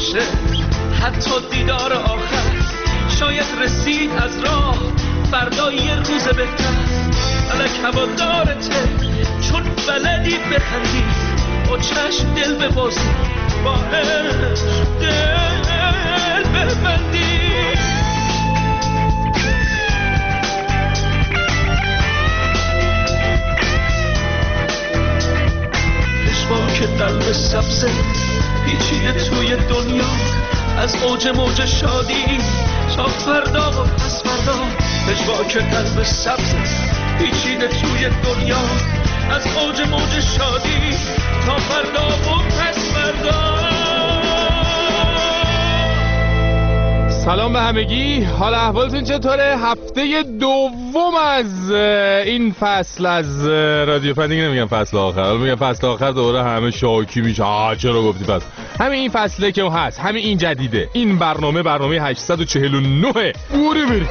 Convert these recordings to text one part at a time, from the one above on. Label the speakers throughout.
Speaker 1: باشه حتی دیدار آخر، شاید رسید از راه فردا یه روز بهتر. الک هوادارته چون بلدی بخندی، با چشم دل ببازی، با عشق دل ببندی. پشمان که قلب سبزه پیچیده توی دنیا، از اوج موج شادی تا فردا و پس فردا. پشمان که قلب سبزه پیچیده توی دنیا، از اوج موج شادی تا فردا و پس فردا.
Speaker 2: سلام به همگی، حال احوالتون چطوره؟ هفته دوم از این فصل از رادیو فن. دیگه نمیگم فصل آخر، میگم فصل آخر دوباره همه شاکی میشه. چرا گفتی پس؟ همین این فصله که هست، همین این جدیده. این برنامه 849 بوری.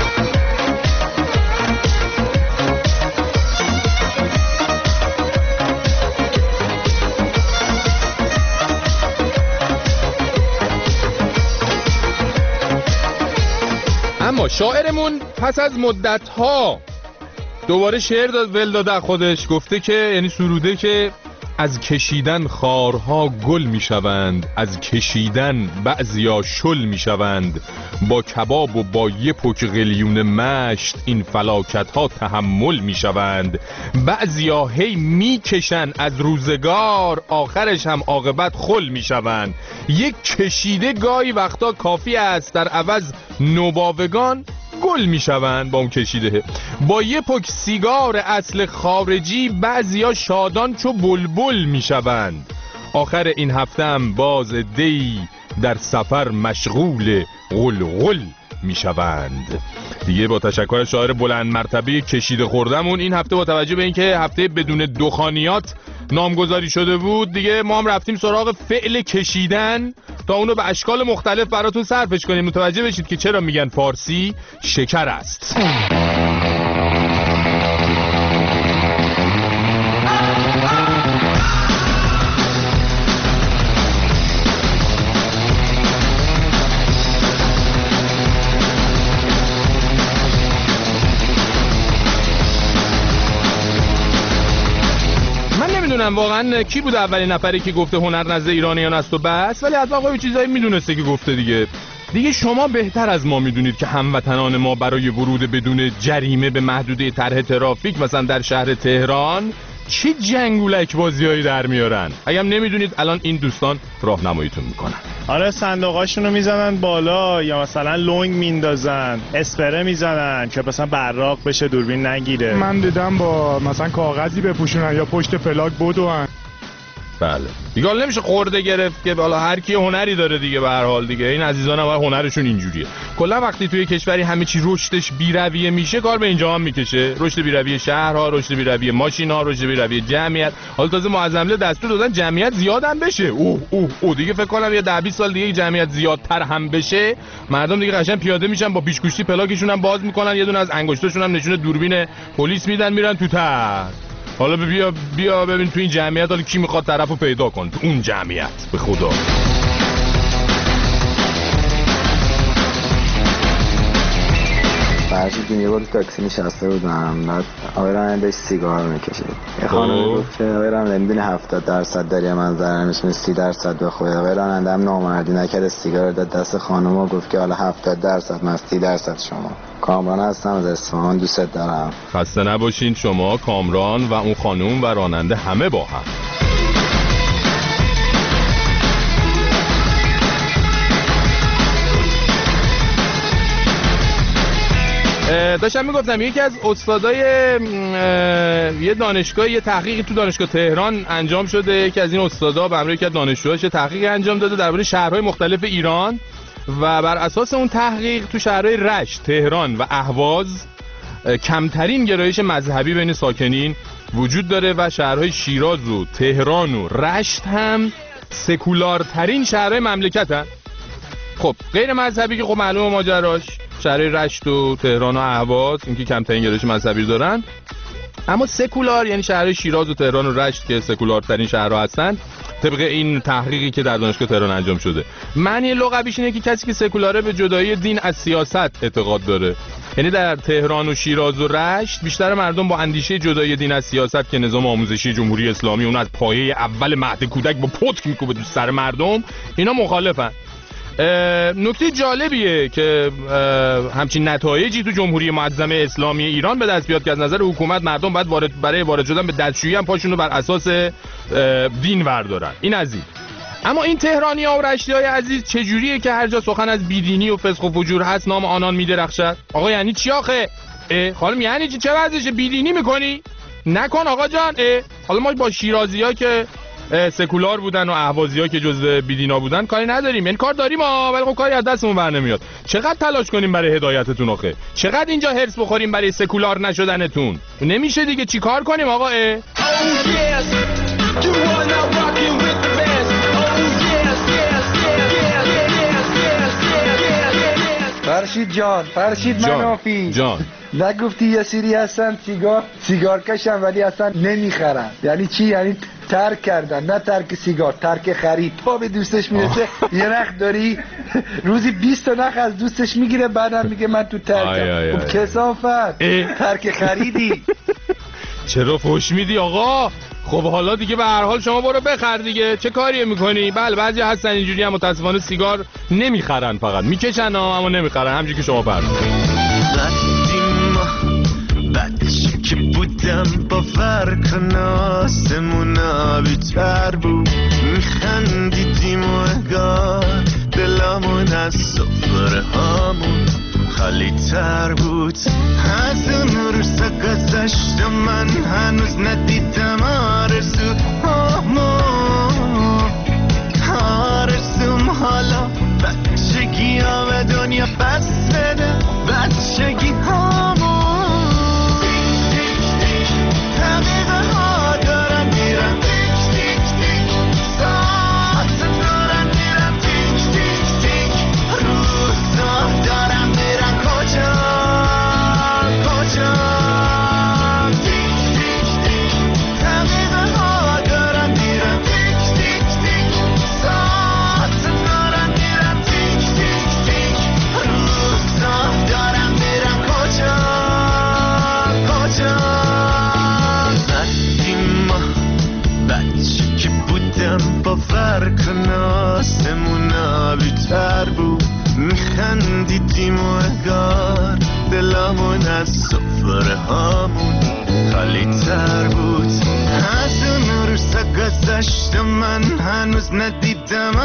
Speaker 2: اما شاعرمون پس از مدت‌ها دوباره شعر داده خودش. گفته که یعنی سروده که از کشیدن خارها گل میشوند، از کشیدن بعضیا شل میشوند، با کباب و با یه پک قلیون مشت این فلاکت‌ها تحمل میشوند. بعضیا هی میکشن از روزگار، آخرش هم عاقبت خل میشوند. یک کشیده گاهی وقتا کافی است، در عوض نوباوگان گل میشوند. با اون کشیده با یه پک سیگار اصل خارجی بعضیا شادان چو بلبل میشوند. آخر این هفته هم باز دی در سفر مشغول غلغل میشوند. دیگه با تشکر از شاعر بلند مرتبه کشیده خوردمون، این هفته با توجه به اینکه هفته بدون دخانیات نامگذاری شده بود، دیگه ما هم رفتیم سراغ فعل کشیدن تا اونو به اشکال مختلف براتون صرفش کنیم. متوجه بشید که چرا میگن فارسی شکر است. نمیدونم واقعا کی بود اولین نفری که گفته هنر نزد ایرانیان است و بس، ولی حتما خب چیزایی میدونسته که گفته دیگه شما بهتر از ما میدونید که هموطنان ما برای ورود بدون جریمه به محدوده طرح ترافیک مثلا در شهر تهران چه جنگولک بازیایی در میارن. اگه هم نمیدونید الان این دوستان راهنماییتون میکنن.
Speaker 3: آره صندوقاشونو میزنن بالا، یا مثلا لونگ میندازن، اسپره میزنن که مثلا براق بشه دوربین نگیره.
Speaker 4: من دیدم با مثلا کاغذی بپوشونن یا پشت پلاک بدون.
Speaker 2: بله دیگه حالا نمیشه خورده گرفت که حالا هر کی هنری داره دیگه. به هر حال دیگه این عزیزان هم هنرشون اینجوریه. کلا وقتی توی کشوری همه چی رشدش بی‌رویه میشه، کار به اینجا هم میکشه. رشد بی‌رویه شهرها، رشد بی‌رویه ماشینا، رشد بی‌رویه جمعیت. حالا تازه معظمله دستور دادن جمعیت زیاد هم بشه. اوه دیگه فکر کنم یه 10-20 سال دیگه جمعیت زیادتر هم بشه، مردم دیگه قشنگ پیاده میشن با پیشگوشتی پلاکشون هم باز میکنن، یه دونه از انگشتاشون هم نشونه دوربین پلیس میدن، میرن تو ته. حالا بیا ببین تو این جمعیت حالا کی میخواد طرفو پیدا کن تو اون جمعیت. به خدا
Speaker 5: فرشید یه بار تاکسی نشسته بودم، بعد آقای راننده سیگار میکشید. یه خانم گفت که آقای راننده میدونی 70% داری من ضرر میشونه 30% به خود. آقای راننده هم نامردی نکرد، سیگار داد دست خانم و گفت که حالا 70% من 30% شما. کامران هستم از اصفهان، دوست دارم.
Speaker 2: خسته نباشین شما، کامران و اون خانم و راننده همه با هم. داشتم میگفتم یکی از استادای یه دانشگاه، یه تحقیقی تو دانشگاه تهران انجام شده. یکی از این استادا به همراه یکی از دانشجوهاش تحقیقی انجام داده درباره شهرهای مختلف ایران و بر اساس اون تحقیق تو شهرهای رشت، تهران و اهواز کمترین گرایش مذهبی بین ساکنین وجود داره و شهرهای شیراز و تهران و رشت هم سکولارترین شهرهای مملکتن. خب غیر مذهبی که خب معلومه ماجراش، شهرهای رشت و تهران و اهواز اینکه کمترین گرایش مذهبی دارن، اما سکولار یعنی شهرهای شیراز و تهران و رشت که سکولارترین شهرها هستن طبق این تحقیقی که در دانشگاه تهران انجام شده. معنی لغویش اینه که کسی که سکولاره به جدایی دین از سیاست اعتقاد داره. یعنی در تهران و شیراز و رشت بیشتر مردم با اندیشه جدایی دین از سیاست که نظام آموزشی جمهوری اسلامی اون از پایه اول مهد کودک با پتک میکوبه تو سر مردم، اینا مخالفن. نکته جالبیه که همچین نتایجی تو جمهوری معظمه اسلامی ایران به دست بیاد که از نظر حکومت مردم باید برای وارد شدن به دستشویی هم پاشون رو بر اساس دین وردارن. این از این. اما این تهرانی‌ها و رشتی‌های عزیز چجوریه که هر جا سخن از بیدینی و فسق و فجور هست نام آنان میدرخشد؟ آقا یعنی چی آخه؟ خانم یعنی چی؟ چه وضعشه؟ بیدینی میکنی؟ نکن آقا جان. حالا ما با شیرازی‌ها که سکولار بودن و اهوازی‌ها که جزء بیدینا بودن کاری نداریم، یعنی کار داریم ولی خب کاری از دستمون بر نمیاد. چقدر تلاش کنیم برای هدایتتون آخه؟ چقدر اینجا هرس بخوریم برای سکولار نشدنتون؟ نمیشه دیگه. چی کار کنیم آقا؟
Speaker 6: فرشید منافی
Speaker 2: جان
Speaker 6: نگفتی یه سری هستن سیگار کشن ولی اصلا نمیخرن. یعنی چی؟ یعنی ترک کردن، نه ترک سیگار، ترک خرید. تا به دوستش میرسه یه نخ داری روزی 20 تا نخ از دوستش میگیره، بعدم میگه من تو ترکم. خب کثافت، ترک خریدی.
Speaker 2: چرا فحش میدی آقا؟ خب حالا دیگه به هر حال شما برو بخر دیگه، چه کاری میکنی؟ بله بعضی هستن اینجوری هم متاسفانه سیگار نمیخرن، فقط میکشن اما نمیخرن، همونجوری که شما فرمودید.
Speaker 7: بچه که بودم باور کن آسمونا بیتر بود، میخندیدیم و انگار دلمون از سفره هامون خالی تر بود. از اون روزا گذشت و من هنوز ندیدم آرزوم حالا بچگی ها به دنیا پس بده، بچگی هامون. باور کن آسمونا بیتر بود، میخندیدیم و انگار دلمون از سفره هامون خالی تر بود. از اون روزا گذشت و من هنوز ندیدم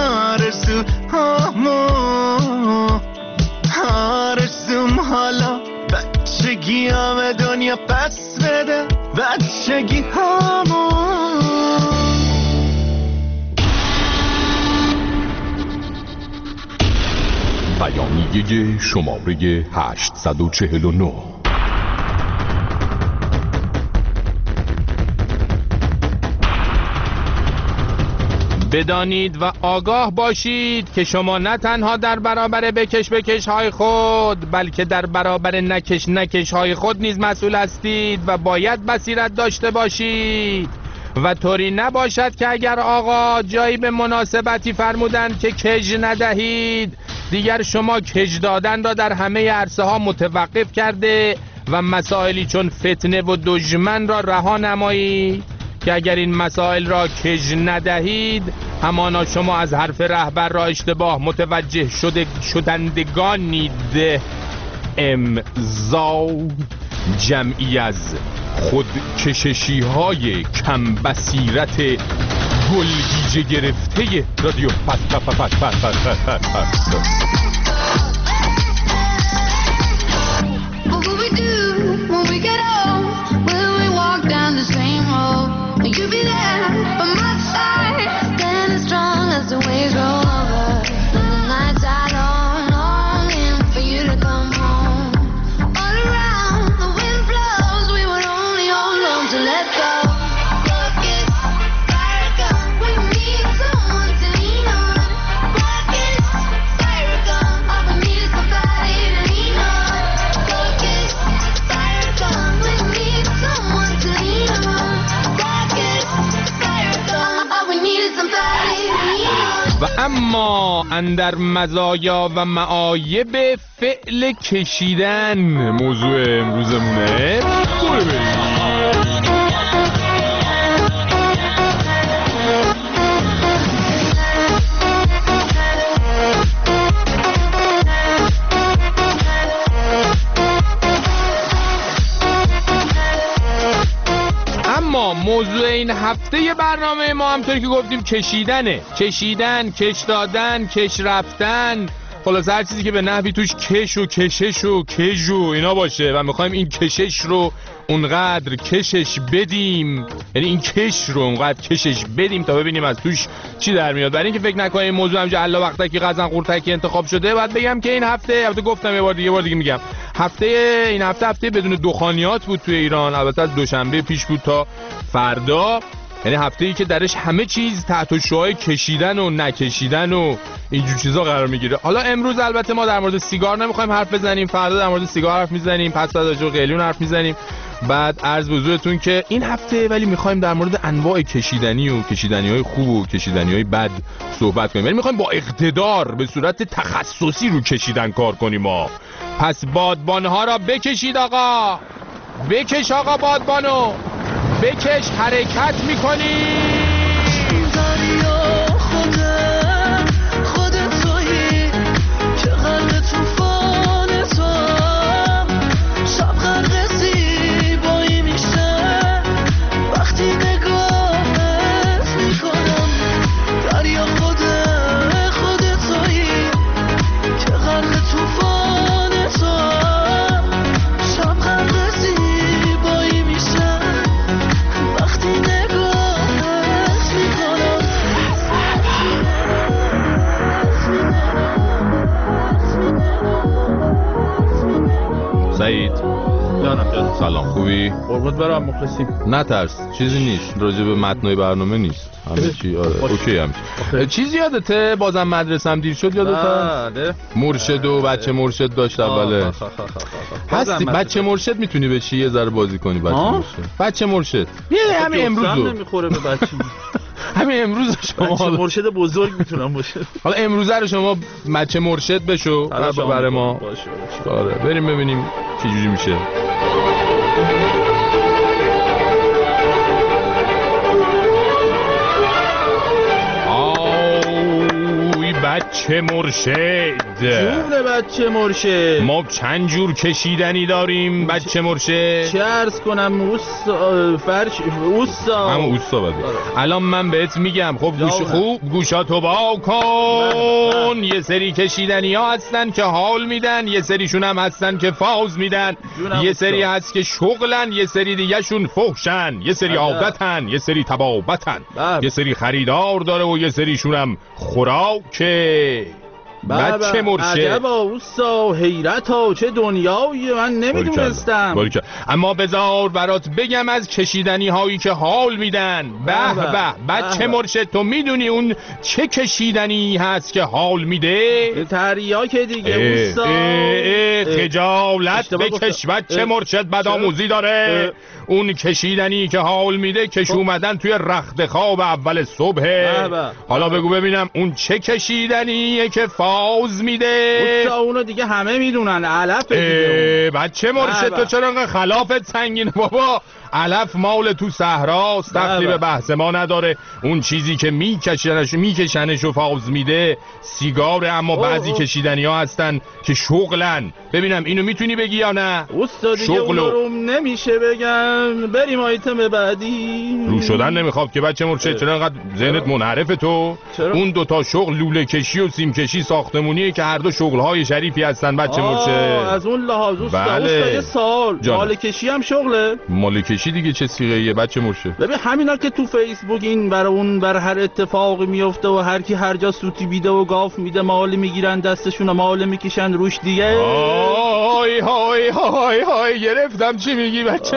Speaker 7: آرزوم حالا بچگی ها به دنیا پس بده، بچگی هامون.
Speaker 2: بیانیه شماره 849. بدانید و آگاه باشید که شما نه تنها در برابر بکش های خود، بلکه در برابر نکش های خود نیز مسئول هستید و باید بصیرت داشته باشید و طوری نباشد که اگر آقا جایی به مناسبتی فرمودند که کج ندهید، دیگر شما کج دادن را در همه عرصه ها متوقف کرده و مسائلی چون فتنه و دژمن را رها نمایید که اگر این مسائل را کج ندهید همانا شما از حرف رهبر را اشتباه متوجه شدندگانید. امضا جمعی از خودکششی های کم بصیرت گلگیجه گرفته رادیو
Speaker 8: Some
Speaker 2: و اما اندر مزایا و معایب فعل کشیدن موضوع امروزمونه. برو بریم. اما موضوع این هفته برنامه ما همطوری که گفتیم کشیدنه. کشیدن، کش دادن، کش رفتن، خلاص هر چیزی که به نحوی توش کش و کشش و کش و اینا باشه و میخوایم این کشش رو اونقدر کشش بدیم، یعنی این کش رو اونقدر کشش بدیم تا ببینیم از توش چی در میاد. برای اینکه فکر نکنید این موضوع همینجا الا وقتکی قزن قورتکی انتخاب شده، بعد بگم که این هفته گفتم یه بار دیگه میگم این هفته بدون دخانیات بود توی ایران. البته از دوشنبه پیش بود تا فردا، یعنی هفته‌ای که درش همه چیز تحت شعاع کشیدن و نکشیدن و اینجور چیزا قرار میگیره. حالا امروز البته ما در مورد سیگار نمیخوایم حرف بزنیم، فردا در مورد سیگار حرف میزنیم، پس فردا راجع به قلیون حرف میزنیم. بعد عرض به حضورتون که این هفته ولی میخوایم در مورد انواع کشیدنی و کشیدنی‌های خوب و کشیدنی‌های بد صحبت کنیم. یعنی میخوایم با اقتدار به صورت تخصصی رو کشیدن کار کنیم ما. پس بادبان‌ها را بکشید آقا. بکش آقا بادبانو. بکش، حرکت میکنی. سعید سلام، خوبی؟
Speaker 8: قربونت برم، مخلصیم.
Speaker 2: نترس، چیزی نیست، راجع به متنای برنامه نیست، همه چی اوکی هم. چیزی یادته بازم مدرسم دیر شد؟ یادته؟ مرشد و بچه مرشد داشت اوله. هستی بچه مرشد میتونی بشی یه ذره بازی کنی بچه مرشد. همین امروز
Speaker 8: نمیخوره به بچه.
Speaker 2: همین امروز شما
Speaker 8: بچه مرشد بزرگ میتونم باشه.
Speaker 2: حالا امروز رو شما بچه مرشد بشو برای ما.
Speaker 8: باشه.
Speaker 2: آره بریم ببینیم چه جوری میشه. بچه مرشد،
Speaker 8: جون بچه مرشد،
Speaker 2: ما چند جور کشیدنی داریم بچه مرشد؟
Speaker 8: چه عرض کنم اوستا
Speaker 2: همون اوستا بده. الان من بهت میگم خب گوشاتو با کن. یه سری کشیدنی ها هستن که حال میدن، یه سریشون هم هستن که فاز میدن، یه سری هست که شغلن، یه سری دیگه شون فحشن، یه سری عادتن، یه سری تبابتن، یه سری خریدار داره و یه سریشون هم خوراکه. بچه مرشد،
Speaker 8: عجبا اوستا، حیرتا، چه دنیایی من نمیدونستم.
Speaker 2: اما بذار برات بگم از کشیدنی هایی که حال میدن. بچه مرشد، تو میدونی اون چه کشیدنی هست که حال میده؟
Speaker 8: تریاک دیگه اوستا.
Speaker 2: خجالت بکش بچه مرشد، بدآموزی داره. اون کشیدنی که حال میده کش اومدن توی رخت خواب اول صبح. حالا بگو ببینم اون چه کشیدنیه که فاز میده؟
Speaker 8: اوستا اونو دیگه همه میدونن، علف دیگه.
Speaker 2: بچه مرشد تو چرا انقدر خلافت سنگینه بابا؟ علف مال تو صحراست، دخلی به بحث ما نداره. اون چیزی که میکشنش و فاز میده سیگاره. اما بعضی کشیدنی ها هستن که شغلن. ببینم اینو میتونی بگی یا نه؟
Speaker 8: اوستا دیگه اونو نمیشه بگم. بریم آیتم بعدی.
Speaker 2: رو شدن نمیخواد که بچه مرشد. چرا انقدر ذهنت منحرفه تو؟ اون دوتا شغل لوله کشی و سیم کشی ساختمونیه که هر دو شغل‌های شریفی هستن بچه مرشد.
Speaker 8: از اون لحاظ اوستا یه سوال، مال کشی هم شغله؟
Speaker 2: مال کشی دیگه چه صیغه‌ایه بچه مرشد؟
Speaker 8: ببین همینا که تو فیسبوک این برای اون بر هر اتفاقی میفته و هر کی هر جا سوتی بیده و گاف میده مال میگیرن دستشون و مال میکشن روش دیگه.
Speaker 2: های گرفتم چی میگی بچه مرشد؟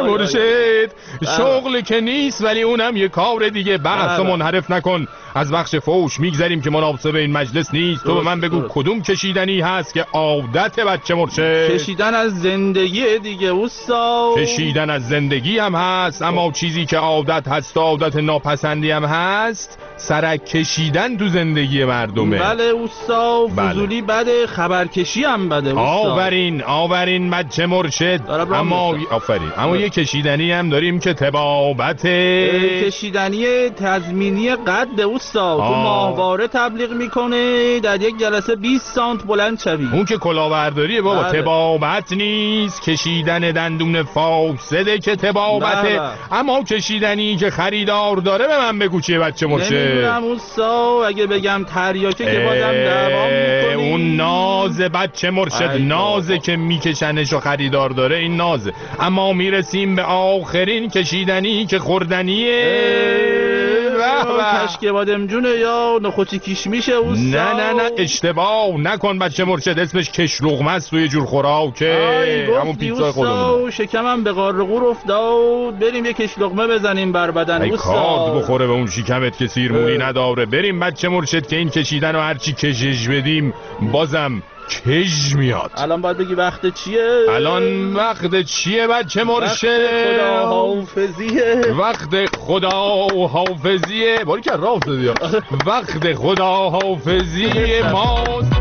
Speaker 2: مرشد. شغل که نیست ولی اونم یه کار دیگه. بحثو منحرف نکن از بخش فوش میگذریم که مناسب این مجلس نیست. تو به من بگو کدوم کشیدنی هست که عادت بچه مرشد؟
Speaker 8: کشیدن از زندگی دیگه استاد.
Speaker 2: کشیدن از زندگی هم هست، اما چیزی که عادت هست و عادت ناپسندی هم هست سرک کشیدن تو زندگی مردمه.
Speaker 8: بله استاد. فضولی بده، خبرکشی هم بده استاد.
Speaker 2: آورین بچه مرشد. اما اما یه کشیدنی هم داریم که تبابت
Speaker 8: کشیدنی تضمینی قد استاد. تو ماهواره تبلیغ میکنه در یک جلسه 20 سانت بلند شوی.
Speaker 2: اون که کلاهبرداریه بابا. تبابت نیست، کشیدن دندون فاسده که تبابته. اما کشیدنی که خریدار داره به من بگو چیه بچه مرشد؟
Speaker 8: نمیدونم استاد. اگه بگم تریاکه که بازم دعوا میکنی.
Speaker 2: اون نازه بچه مرشد، نازه که میکشنش و خریدار داره، این نازه. اما میرسیم به آخرین کشیدنی که خوردنیه.
Speaker 8: کشک بادم جونه یا نخوچی کشمیشه استاد.
Speaker 2: نه اشتباه نکن بچه مرشد، اسمش کش لقمه است و یه جور خوراکه. همون پیتزای خودمون.
Speaker 8: شکمم به غار غور افتاد. بریم یه کش لقمه بزنیم بر بدن استاد.
Speaker 2: کارد بخوره به اون شکمت که سیرمونی نداره. بریم بچه مرشد که این کشیدن و هرچی کشش بدیم بازم کش میاد.
Speaker 8: الان باید بگی وقت چیه؟
Speaker 2: الان وقت چیه بچه مرشد؟
Speaker 8: وقت خداحافظیه.
Speaker 2: وقت خداحافظیه. باری که راه افتادی. وقت خداحافظی ماست.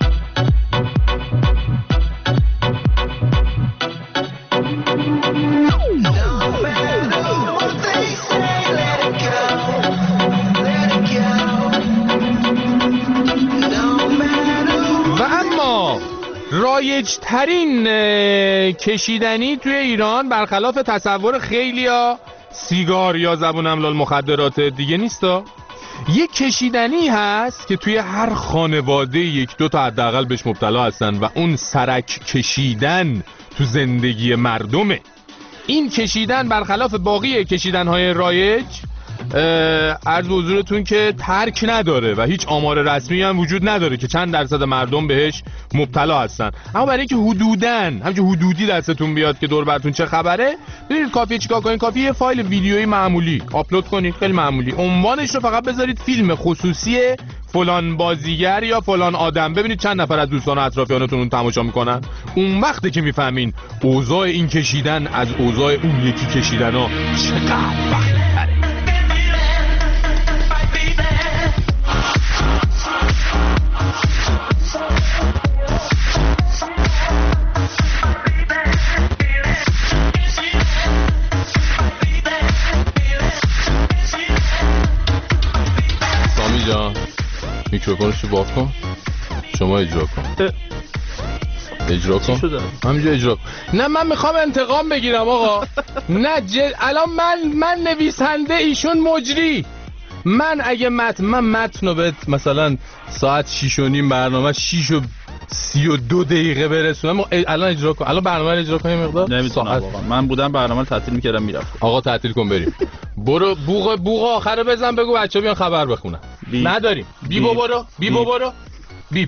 Speaker 2: رایج ترین کشیدنی توی ایران برخلاف تصور خیلیا سیگار یا زبونم لال مخدرات دیگه نیستا. یک کشیدنی هست که توی هر خانواده یک دو تا حداقل بهش مبتلا هستن و اون سرک کشیدن تو زندگی مردمه. این کشیدن برخلاف باقی کشیدن‌های رایج عرض به حضورتون که ترک نداره و هیچ آمار رسمی هم وجود نداره که چند درصد مردم بهش مبتلا هستن. اما برای اینکه همچنین حدودی دستتون بیاد که دور براتون چه خبره، ببینید کافیه چیکار کنید. کافیه یه فایل ویدیویی معمولی آپلود کنید، خیلی معمولی. عنوانش رو فقط بذارید فیلم خصوصی فلان بازیگر یا فلان آدم. ببینید چند نفر از دوستان و اطرافیانتون اون تماشا میکنن. اون وقته که میفهمین اوضاع این کشیدن از اوضاع اون یکی کشیدنا چقدر وقت‌تره. میکروفونشو باز کن، شما اجرا کن. اجرا کن. همینجا اجرا کن. نه من میخوام انتقام بگیرم آقا. نه الان من نویسنده، ایشون مجری. من اگه متنو به مثلا ساعت 6:30 برنامه 6:32 دقیقه برسونم، الان اجرا کن. الان برنامه رو اجرا کنیم مقدار.
Speaker 8: نمیتونم واقعا. من بودم برنامه رو تعطیل میکردم میرفتم.
Speaker 2: آقا تعطیل کن بریم. برو بوق آخره بزن بگو بچه‌ها بیان خبر بخونن. نداریم. برو. بیپ.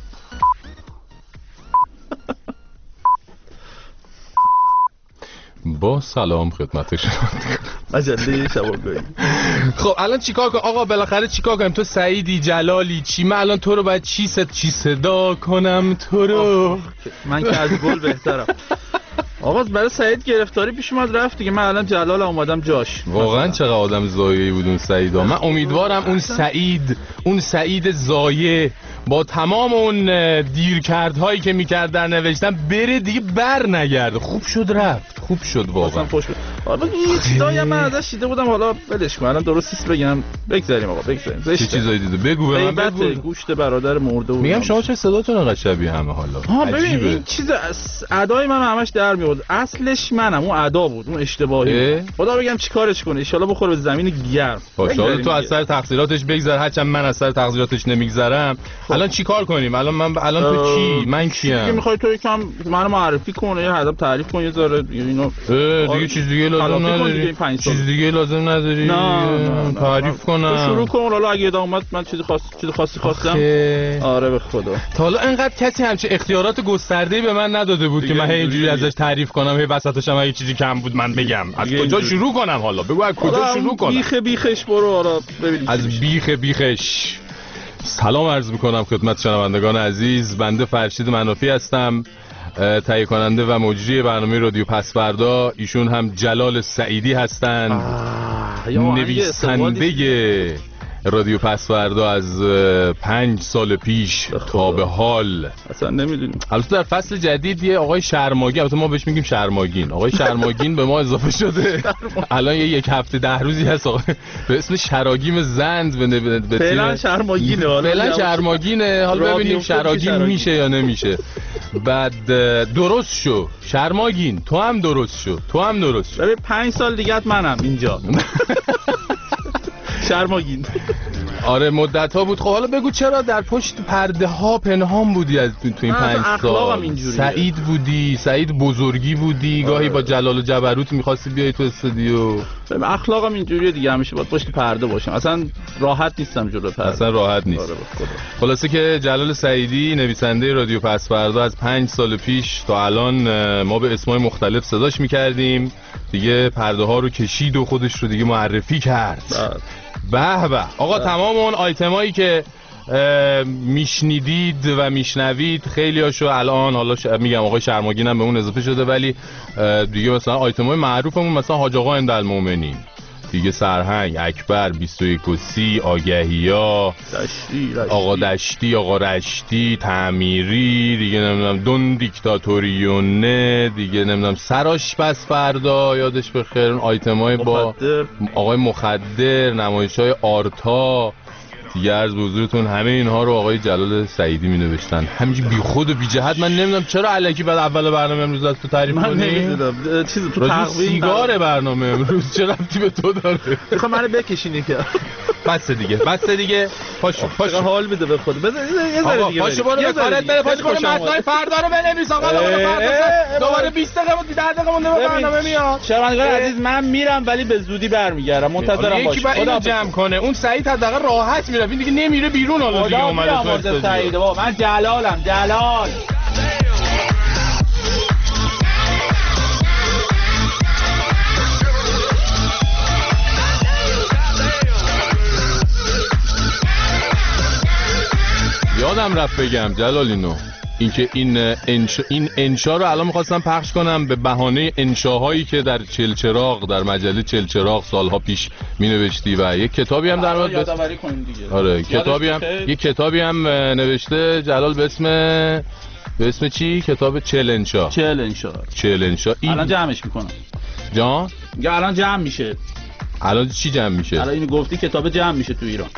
Speaker 2: با سلام خدمت شما.
Speaker 8: مجله شبانگاهی.
Speaker 2: خب الان چیکار کنم آقا؟ بالاخره چیکار کنم؟ تو سعیدی جلالی چی؟ من الان تو رو باید چی صدا کنم تو رو؟
Speaker 8: من که از گل بهترم. آقا برای سعید گرفتاری پیش اومد رفت دیگه. من الان جلال اومدم جاش.
Speaker 2: واقعا چقدر آدم زایه‌ای بود اون سعیدا. من امیدوارم اون سعید زایه با تمام اون دیرکردهایی که میکرد در نوشتن بره دیگه بر نگرده. خوب شد رفت. خوب شد واقعا.
Speaker 8: حالا یه چیزایی من ازش دیده بودم، حالا ولش کن. الان درستیش بگم. بگذاریم آقا بگذاریم.
Speaker 2: چه چیزایی دیده؟ بگو به من. بگو.
Speaker 8: گوشت برادر مرده بود.
Speaker 2: میگم شما چه صداتون انقدر شبیه همه حالا.
Speaker 8: ببین این چیز ادای من همش در میاد. اصلش منم، اون ادا بود، اون اشتباهی. خدا بگم چیکارش کنه. ان شاءالله بخوره به زمین گرم.
Speaker 2: باشه تو از سر تقصیراتش بگذر، هرچند من از سر تقصیراتش نمیگذرم. الان چیکار کنیم؟ الان تو کی؟ من کیم؟
Speaker 8: میخوای تو یکم منو معرفی کنه، یه هدف تعریف کن، یه ذره اینا
Speaker 2: دیگه چیز دیگه لازم نداری؟ چیز دیگه لازم نداری؟
Speaker 8: نه
Speaker 2: تعریف کنم.
Speaker 8: شروع کن حالا اگه ادامه اومد من چیز خاصی خواستم. آره به خدا.
Speaker 2: تا حالا انقدر کسی همچه اختیارات گسترده‌ای به من نداده بود که من اینجوری ازش تعریف کنم، هی وسطش هم اگه چیزی کم بود من بگم. از کجا شروع کنم حالا؟ بگو از کجا شروع کنم؟
Speaker 8: بیخش برو حالا ببینیم.
Speaker 2: از بیخش. سلام عرض میکنم خدمت شنوندگان عزیز. بنده فرشید منافی هستم، تهیه کننده و مجری برنامه رادیو پس‌فردا. ایشون هم جلال سعیدی هستند، نویسنده رادیو پس‌فردا از 5 سال پیش تا به حال.
Speaker 8: اصلا نمیدونیم.
Speaker 2: البته در فصل جدید یه آقای شرماگین، البته ما بهش میگیم شرماگین، آقای شرماگین به ما اضافه شده. الان یک هفته 10 روزی هست آقای به اسم شراگیم زند به
Speaker 8: فعلا شرماگینه.
Speaker 2: فعلا شرماگینه، حالا ببینیم شراگین میشه یا نمیشه. بعد درست شو شرماگین، تو هم درست شو.
Speaker 8: ببین 5 سال دیگه منم اینجا. شرماگین.
Speaker 2: آره مدت ها بود. خب حالا بگو چرا در پشت پرده ها پنهان بودی از تو این 5 سال؟ سعید بودی، سعید بزرگی بودی. گاهی با جلال و جبروت می‌خواستی بیای تو استودیو.
Speaker 8: اخلاقم اینجوریه دیگه، همیشه باید پشت پرده باشم. اصلا راحت نیستم جلو پرده.
Speaker 2: اصلا راحت نیست. خلاصه که جلال سعیدی نویسنده رادیو پس‌فردا از 5 سال پیش تا الان ما به اسمای مختلف صداش می‌کردیم. دیگه پرده ها رو کشید و خودش رو دیگه معرفی کرد. به آقا تمام اون آیتمایی که میشنیدید و میشنوید خیلی هاشو الان حالا میگم آقای شرماگین هم به اون اضافه شده، ولی دیگه مثلا آیتمای معروفمون مثلا حاج آقا اندالمومنین دیگه، سرهنگ، اکبر، 21 آگهیا، آقا دشتی، آقا رشتی، تعمیری، دیگه نمیدونم دون دیکتاتوریونه، دیگه نمیدونم سراش پس فردا یادش بخیر، اون آیتمای با آقای مخدر، نمایش‌های آرتا دیگه. عرض به حضورتون همه اینها رو آقای جلال سعیدی می نوشتن همینجوری بی خود و بی جهت. من نمیدونم چرا الکی بعد اول برنامه امروز از تو تعریف کنی.
Speaker 8: من نمیدونم چیزی تو تقویم
Speaker 2: سیگار برنامه امروز چه ربطی به تو داره؟
Speaker 8: میخوام منو بکشینی که
Speaker 2: بس دیگه پاشو
Speaker 8: حال میده به خود. بذار یه ذره دیگه
Speaker 2: پاشو برو به کارت بره. پاشو برو متنای فردا رو بنویس آقا. دوباره 20 دقیقه بود 10 دقیقه مونده به برنامه میاد.
Speaker 8: شنوندگان عزیز من میرم ولی به زودی برمیگردم، منتظرم باشید.
Speaker 2: یکی اینو جمع کنه. اون سعید حداقل راحت میره، این دیگه نمیره بیرون. حالا دیگه اومده تو استودیو.
Speaker 8: من جلالم. جلال
Speaker 2: یادم رفت بگم جلال اینکه این انشا رو الان می‌خواستم پخش کنم به بهانه انشاهایی که در چلچراغ، در مجله چلچراغ سالها پیش می‌نوشتی و یک کتابی هم در مورد
Speaker 8: یادآوری کنیم دیگه.
Speaker 2: آره یک کتابی هم نوشته جلال به اسم چی؟ کتاب 40 انشا.
Speaker 8: الان جمعش می‌کنم.
Speaker 2: جان؟
Speaker 8: الان جمع میشه.
Speaker 2: الان چی جمع میشه؟
Speaker 8: الان اینو گفتی کتاب جمع میشه تو ایران.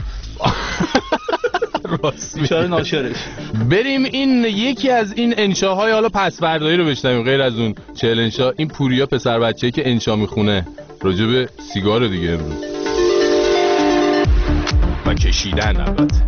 Speaker 8: بیچاره ناشرش.
Speaker 2: بریم این یکی از این انشاهای حالا پس‌فردایی رو بشنویم. غیر از اون 40 انشا، این پوریا پسر بچه‌ای که انشا میخونه راجع به سیگار دیگه امروز و کشیدن. البته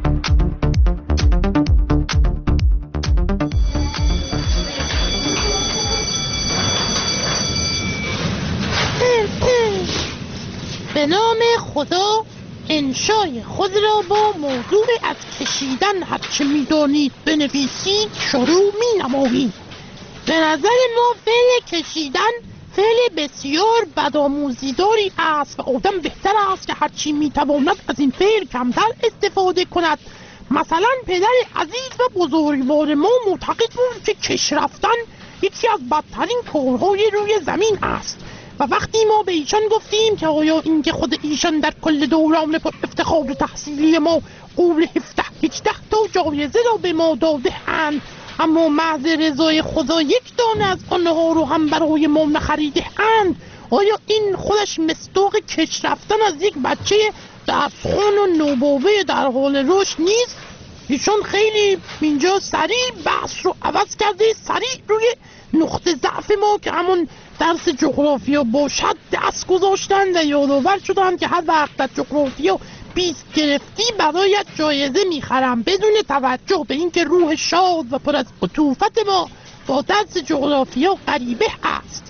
Speaker 9: به نام خدا انشای خود را با موضوع از کشیدن هرچه میدانید بنویسید شروع می نمایید. به نظر ما فعل کشیدن فعل بسیار بدآموزیداری است و آدم بهتر است که هرچی میتواند از این فعل کمتر استفاده کند. مثلا پدر عزیز و بزرگوار ما معتقد بود که کش رفتن یکی از بدترین کارهای روی زمین است و وقتی ما به ایشان گفتیم که آیا این که خود ایشان در کل دوران پر افتخار تحصیلی ما قول 17-18 تا جایزه را به ما داده اند، اما محض رضای خدا یک دانه از آنها رو هم برای ما نخریده اند، آیا این خودش مصداق کش رفتن از یک بچه دستخوان و نوباوه در حال رشد نیست؟ ایشان خیلی اینجا سریع بحث رو عوض کرده، سریع روی نقطه ضعف ما که همون درس جغرافیا باشد دست گذاشتن و یادآور شدن که هر وقت در جغرافیا 20 گرفتی برایت جایزه میخرم، بدون توجه به اینکه روح شاد و پر از عطوفت ما با درس جغرافیا غریبه است.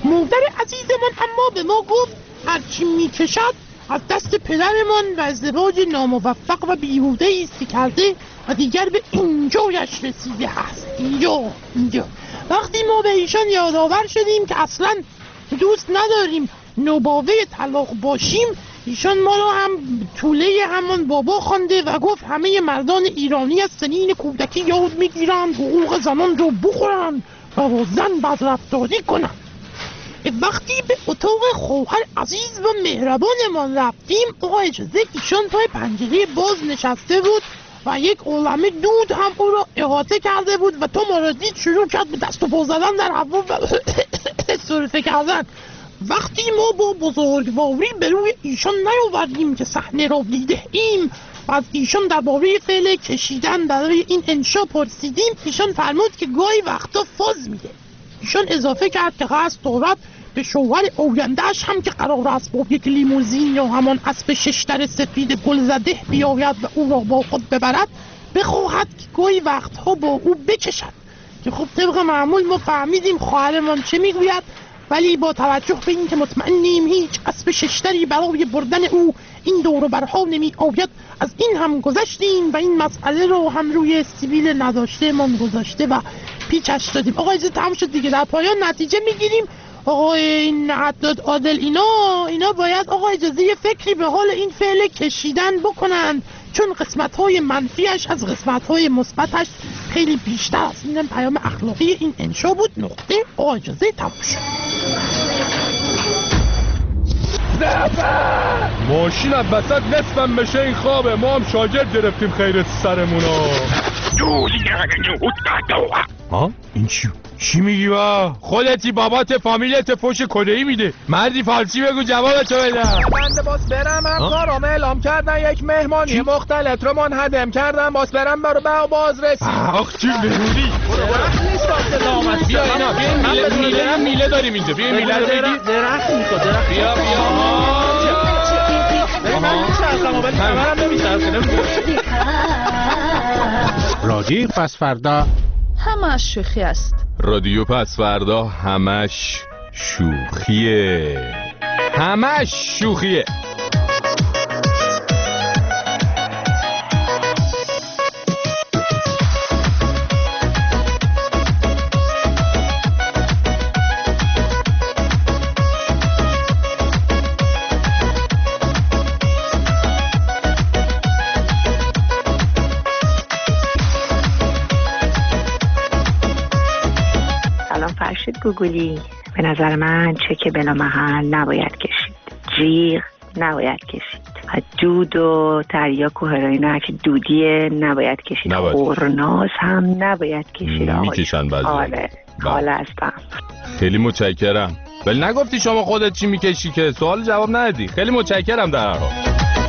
Speaker 9: مادر عزیزمان اما به ما گفت هرچی میکشد از دست پدرمان و ازدواج ناموفق و بیهوده ایستی کرده و دیگر به اینجایش رسیده است. اینجا وقتی ما به ایشان یادآور شدیم که اصلا دوست نداریم نوباوه طلاق باشیم، ایشان ما رو هم طوله همان بابا خوانده و گفت همه مردان ایرانی از سنین کودکی یاد میگیرند حقوق زنان رو بخورند و با زن بدرفتاری کنند. وقتی به اتاق خواهر عزیز و مهربانمان رفتیم، آقا اجازه ایشان پای پنجره باز نشسته بود و یک عالمه دود هم او را احاطه کرده بود و تا ما را دید شروع کرد به دست و پا زدن در هوا و سرفه کردن. وقتی ما با بزرگواری به روی ایشان نیاوردیم که صحنه را دیده ایم و از ایشان درباره فعل کشیدن برای این انشا پرسیدیم، ایشان فرمود که گاهی وقتا فاز میده. ایشان اضافه کرد که قصد دارد به شوهر آینده‌اش هم که قرار است با یک لیموزین یا همان اسب ششتر سفید گلزده بیاید و او را با خود ببرد، بخواهد که گاهی وقتها با او بکشد. که خب طبق معمول ما فهمیدیم خواهرمان چه میگوید، ولی با توجه به این که مطمئنیم هیچ اسب ششتری برای بردن او این دور و برها نمی آید، از این هم گذشتیم و این مسئله رو هم روی سیبیل نداشته من گذاشته و پیچش دادیم. آقا اجازه تمام شد دیگه، در پایان نتیجه میگیریم. آقا این حداد عادل اینا باید آقا اجازه یه فکری به حال این فعل کشیدن بکنن، چون قسمت‌های منفیش از قسمت‌های مثبتش خیلی بیشتر است. اینم پیام اخلاقی این انشا بود. نقطه. آقا اجازه تمام شد.
Speaker 2: ماشین از وسط نصفم بشه این خوابه، ما هم شاگرد گرفتیم خیر سرمونا. ها؟ این چی میگی با؟ خودتی بابات فامیلت فوش کدهی میده. مردی فارسی بگو جوابتو بدم.
Speaker 10: بنده باس برم هم کارم اعلام کردن، یک مهمانی مختلط رو منهدم کردن، باس برم برو به باز رسی.
Speaker 2: آخ چی نهودی بیا اینا، بیا میله داریم اینجا، بیا میله رو بگی.
Speaker 8: درخت میخواد، درخت
Speaker 2: بیا
Speaker 11: رادیو پس فردا
Speaker 12: همش شوخی است.
Speaker 2: رادیو پس فردا همش شوخیه. همش شوخیه.
Speaker 13: فرشید گوگلی، به نظر من چک بلا محل نباید کشید، جیغ نباید کشید، دود و تریاک و هروئین که دودیه نباید کشید، خورناس هم نباید کشید.
Speaker 2: میکشن بعضی.
Speaker 13: آره هستم.
Speaker 2: خیلی متشکرم. ولی نگفتی شما خودت چی میکشی که سوال جواب ندادی. خیلی متشکرم در هر حال.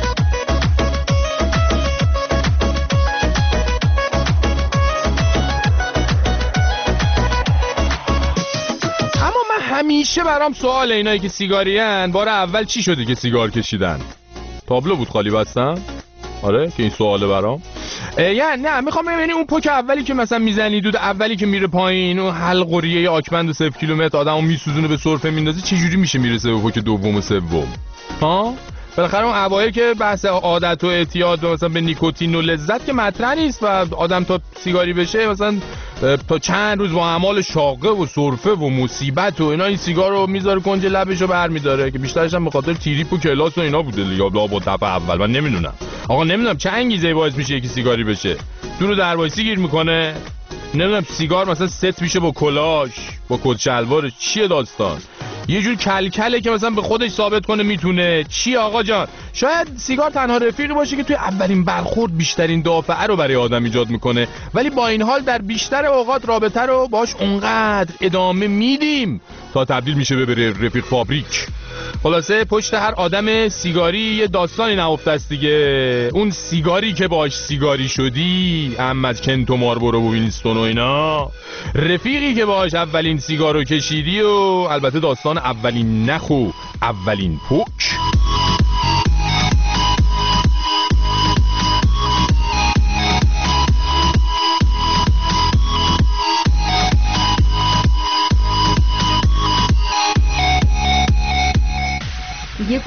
Speaker 2: همیشه برام سوال اینایی که سیگارین، بار اول چی شده که سیگار کشیدن؟ تابلو بود خالی بستن؟ آره که این سواله برام. یعنی نه میخوام ببینیم اون پک اولی که مثلا میزنی، دود اولی که میره پایین، اون حلقوریه آکبند و 0 کیلومتر آدمو میسوزونه به سرفه میندازه، چه جوری میشه میرسه به پک دوم و سوم؟ ها؟ بالاخره اون اوایل که بحث عادت و اعتیاد و مثلا به نیکوتین و لذت که مطرح نیست و آدم تا سیگاری بشه مثلا تا چند روز با اعمال شاقه و سرفه و مصیبت و اینا این سیگار رو میذاره کنج لبشو برمی‌داره که بیشترش هم به خاطر تریپ و کلاس و اینا بوده یا با دفعه اول. من نمیدونم آقا، نمیدونم چه انگیزه‌ای باعث میشه یکی سیگاری بشه. دورو دروایسی گیر میکنه، نمیدونم سیگار مثلا ست میشه با کلاش با کت شلوار، چیه داستان؟ یه جور کلکله که مثلا به خودش ثابت کنه میتونه. چی آقا جان؟ شاید سیگار تنها رفیقی باشه که توی اولین برخورد بیشترین دافعه رو برای آدم ایجاد میکنه، ولی با این حال در بیشتر اوقات رابطه رو باش اونقدر ادامه میدیم تا تبدیل میشه به رفیق فابریک. خلاصه پشت هر آدم سیگاری یه داستانی نهفته است دیگه. اون سیگاری که باش سیگاری شدی، احمد کنتو ماربورو و وینستون و اینا، رفیقی که باش اولین سیگارو کشیدی و البته داستان اولین نخ و اولین پک.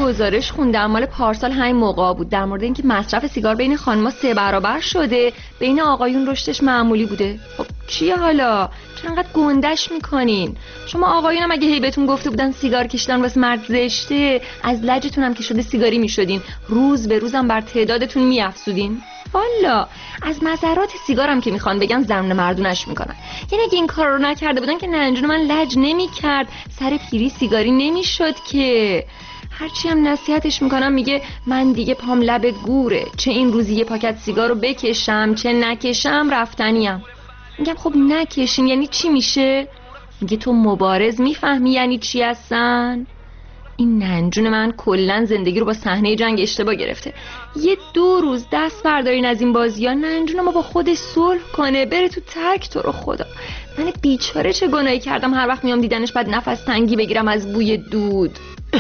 Speaker 14: گزارش خوندم مال پارسال همین موقع بود در مورد اینکه مصرف سیگار بین خانم‌ها 3 برابر شده، بین آقایون رشدش معمولی بوده. خب چیه حالا؟ چرا انقدر گندش میکنین؟ شما آقایون هم اگه هی بهتون گفته بودن سیگار کشیدن واسه مرد زشته، از لجتون هم که شده سیگاری میشدین، روز به روزم بر تعدادتون میافزودین. والا از مضرات سیگارم که میخوان بگن زن مردونش میکنن. یعنی اگه این کار رو نکرده بودن که ننجون من لج نمیکرد، سر پیری سیگاری نمیشد که. هرچی هم نصیحتش میکنم میگه من دیگه پام لب گوره، چه این روزی یه پاکت سیگار رو بکشم چه نکشم رفتنیم. میگم خب نکشین یعنی چی میشه؟ میگه تو مبارز میفهمی یعنی چی هستن؟ این ننجون من کلن زندگی رو با صحنه جنگ اشتباه گرفته. یه 2 روز دست بردارین از این بازی ها، ننجون ما با خودش صلح کنه، بره تو ترک. تو رو خدا من بیچاره چه گناهی کردم هر وقت میام دیدنش بعد نفس تنگی بگیرم از بوی دود.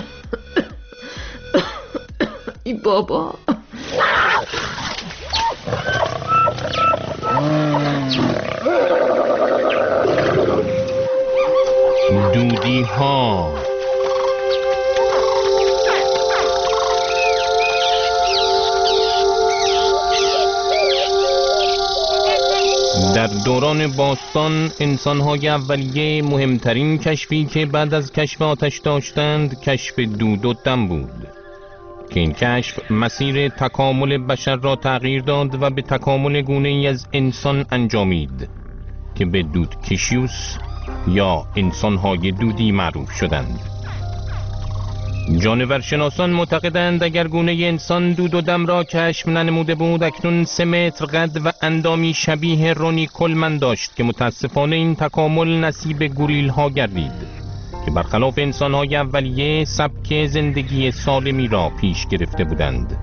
Speaker 14: ای بابا
Speaker 2: دودی ها. در دوران باستان انسان‌های اولیه مهمترین کشفی که بعد از کشف آتش داشتند کشف دود و دم بود که این کشف مسیر تکامل بشر را تغییر داد و به تکامل گونه‌ای از انسان انجامید که به دودکشیوس یا انسان‌های دودی معروف شدند. جانورشناسان معتقدند اگر گونه انسان دود و دم را کشف ننموده بود اکنون 3 متر قد و اندامی شبیه رونی کلمن داشت که متاسفانه این تکامل نصیب گوریل ها گردید که برخلاف انسان های اولیه سبک زندگی سالمی را پیش گرفته بودند.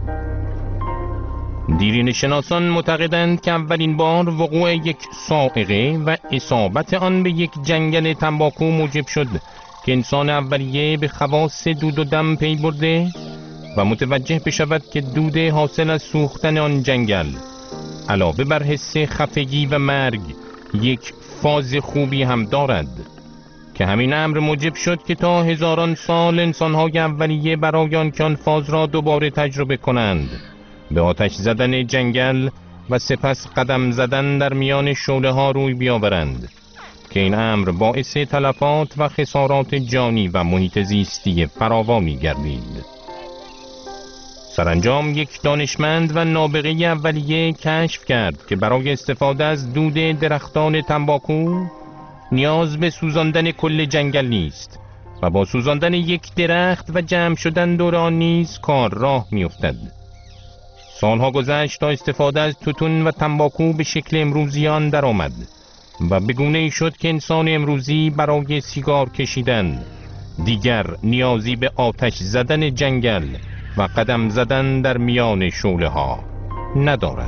Speaker 2: دیرین شناسان معتقدند که اولین بار وقوع یک صاعقه و اصابت آن به یک جنگل تنباکو موجب شد که انسان اولیه به خواص دود و دم پی برده و متوجه بشود که دود حاصل از سوختن آن جنگل علاوه بر حس خفگی و مرگ یک فاز خوبی هم دارد که همین امر موجب شد که تا هزاران سال انسان‌های اولیه برای آنکه آن فاز را دوباره تجربه کنند به آتش زدن جنگل و سپس قدم زدن در میان شعله‌ها روی بیاورند که این امر باعث تلفات و خسارات جانی و محیط زیستی فراوانی گردید. سرانجام یک دانشمند و نابغه اولیه کشف کرد که برای استفاده از دود درختان تنباکو نیاز به سوزاندن کل جنگل نیست و با سوزاندن یک درخت و جمع شدن دور آن نیز کار راه می‌افتد. سالها گذشت تا استفاده از توتون و تنباکو به شکل امروزی آن درآمد و به گونه‌ای شد که انسان امروزی برای سیگار کشیدن دیگر نیازی به آتش زدن جنگل و قدم زدن در میان شعله‌ها ندارد.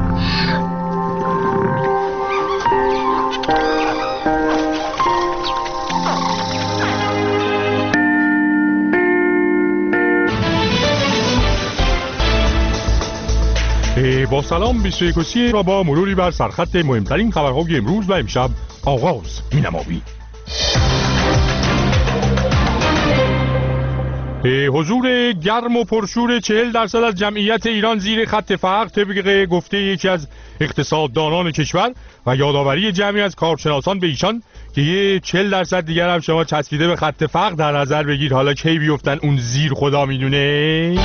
Speaker 4: با سلام 21 را با مروری بر سرخط مهمترین خبرهای امروز و امشب آغاز می‌نماییم. حضور گرم و پرشور 40% از جمعیت ایران زیر خط فقر طبق گفته یکی از اقتصاددانان کشور و یادآوری جمعی از کارشناسان به ایشان که یه 40% دیگر هم شما چسبیده به خط فقر در نظر بگیر، حالا کی بیفتن اون زیر خدا میدونه.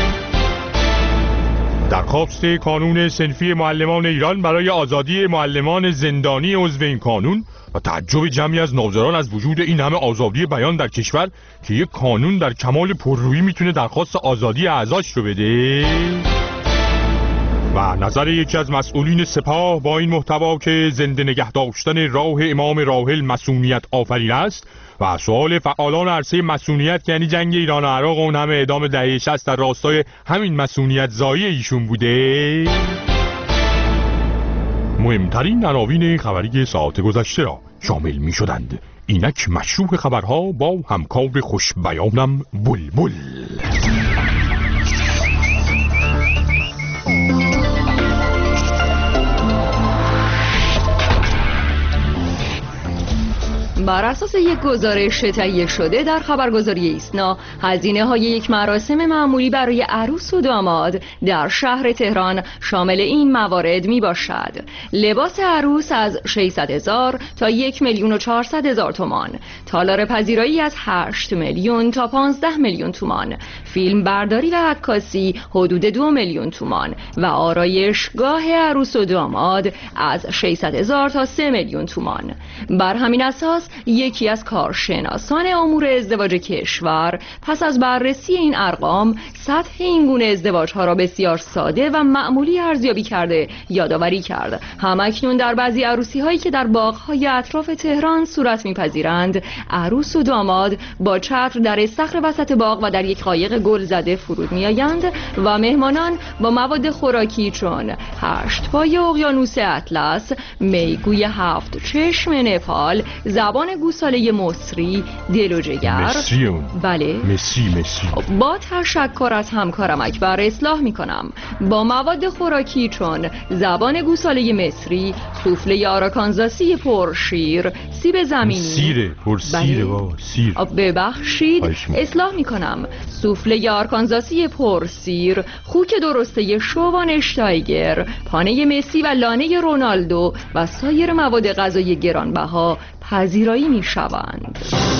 Speaker 4: درخواست کانون صنفی معلمان ایران برای آزادی معلمان زندانی عضو این کانون و تعجب جمعی از ناظران از وجود این همه آزادی بیان در کشور که یک کانون در کمال پررویی میتونه درخواست آزادی اعضاش رو بده و نظر یکی از مسئولین سپاه با این محتوا که زنده نگه داشتن راه امام راحل مسئولیت آفرین است و سوال فعالان عرصه مسئولیت یعنی جنگ ایران و عراق و اون همه اعدام دهه 60 در راستای همین مسئولیت زایی ایشون بوده. مهمترین عناوین خبری ساعت گذشته را شامل می شدند. اینک مشروع خبرها با همکار خوش بیانم بلبل.
Speaker 14: بر اساس یک گزارش تهیه شده در خبرگزاری ایسنا، هزینه‌های یک مراسم معمولی برای عروس و داماد در شهر تهران شامل این موارد میباشد: لباس عروس از 600,000 تا 1,400,000 تومان، تالار پذیرایی از 8 میلیون تا 15 میلیون تومان، فیلم برداری و عکاسی حدود 2 میلیون تومان و آرایشگاه عروس و داماد از 600,000 تا 3 میلیون تومان. بر همین اساس یکی از کارشناسان امور ازدواج کشور پس از بررسی این ارقام سطح این گونه ازدواج‌ها را بسیار ساده و معمولی ارزیابی کرده یادآوری کرد همکنون در بعضی عروسی‌هایی که در باغ‌های اطراف تهران صورت می‌پذیرند، عروس و داماد با چتر در استخر وسط باغ و در یک قایق گل زده فرود می‌آیند و مهمانان با مواد خوراکی چون 8 پای اقیانوس اطلس، میگوی 7 چشم نپال، زبان گوساله مصری، دل و جگر،
Speaker 4: مصری اون.
Speaker 14: بله
Speaker 4: مصری
Speaker 14: با تشکر از همکارم اکبر اصلاح می‌کنم، با مواد خوراکی چون زبان گوساله مصری، سوفله آراکانزاسی پرشیر، سیب زمینی،
Speaker 4: سیره پرسیره بابا سیر،
Speaker 14: ببخشید اصلاح می‌کنم، سوفله آرکانزاسی پرسیر، خوک درسته شووانشتایگر، پانه مسی و لانه رونالدو و سایر مواد غذایی گرانبها پذیرایی می‌شوند.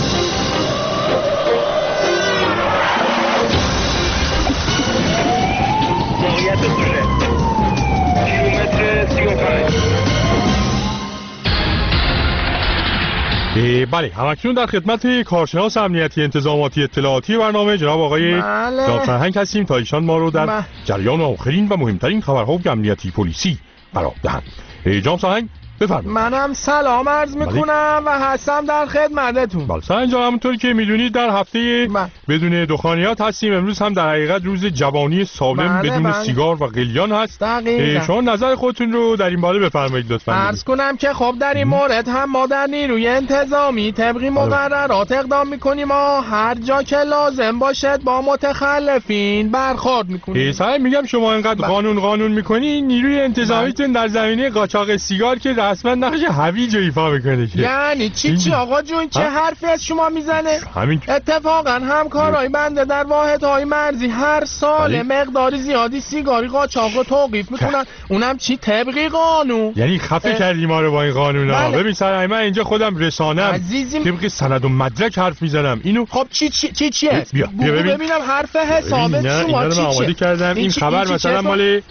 Speaker 4: بله، همکنون در خدمت کارشناس امنیتی انتظاماتی اطلاعاتی برنامه جناب آقای جناب فرهنگ هستیم تا ایشان ما رو در جریان آخرین و مهمترین خبرها و امنیتی پلیسی قرار دهند. جناب فرهنگ بفرمایید.
Speaker 10: منم سلام عرض میکنم و هستم در خدمتتون.
Speaker 4: بله اینجا همونطور که میدونید در هفته بدون دخانیات هستیم. امروز هم در حقیقت روز جوانی سالم بدون سیگار و قلیان هست. شما نظر خودتون رو در این باره بفرمایید لطفاً.
Speaker 10: عرض کنم که خب در این مورد هم ما در نیروی انتظامی طبق مقررات اقدام میکنیم و هر جا که لازم باشد با متخلفین برخورد میکنیم.
Speaker 4: میگم شما اینقدر قانون میکنین، نیروی انتظامیتون در زمینه قاچاق سیگار که رسما نقش هویج ایفا میکنه.
Speaker 10: یعنی چی آقا جون چه حرفی از شما میزنه؟ اتفاقا همکارای بنده در واحدهای مرزی هر سال مقداری زیادی سیگاری قاچاق رو توقیف میکنن. اونم چی طبق قانون.
Speaker 4: یعنی خفه کردی ما رو با این قانونا. ببین سر من اینجا خودم رسانم طبق سند و مدرک حرف میزنم. اینو
Speaker 10: خب چیه؟
Speaker 4: بیا
Speaker 10: ببینم حرف حسابت شما
Speaker 4: چیه؟ آماده کردم. این خبر مثلا مال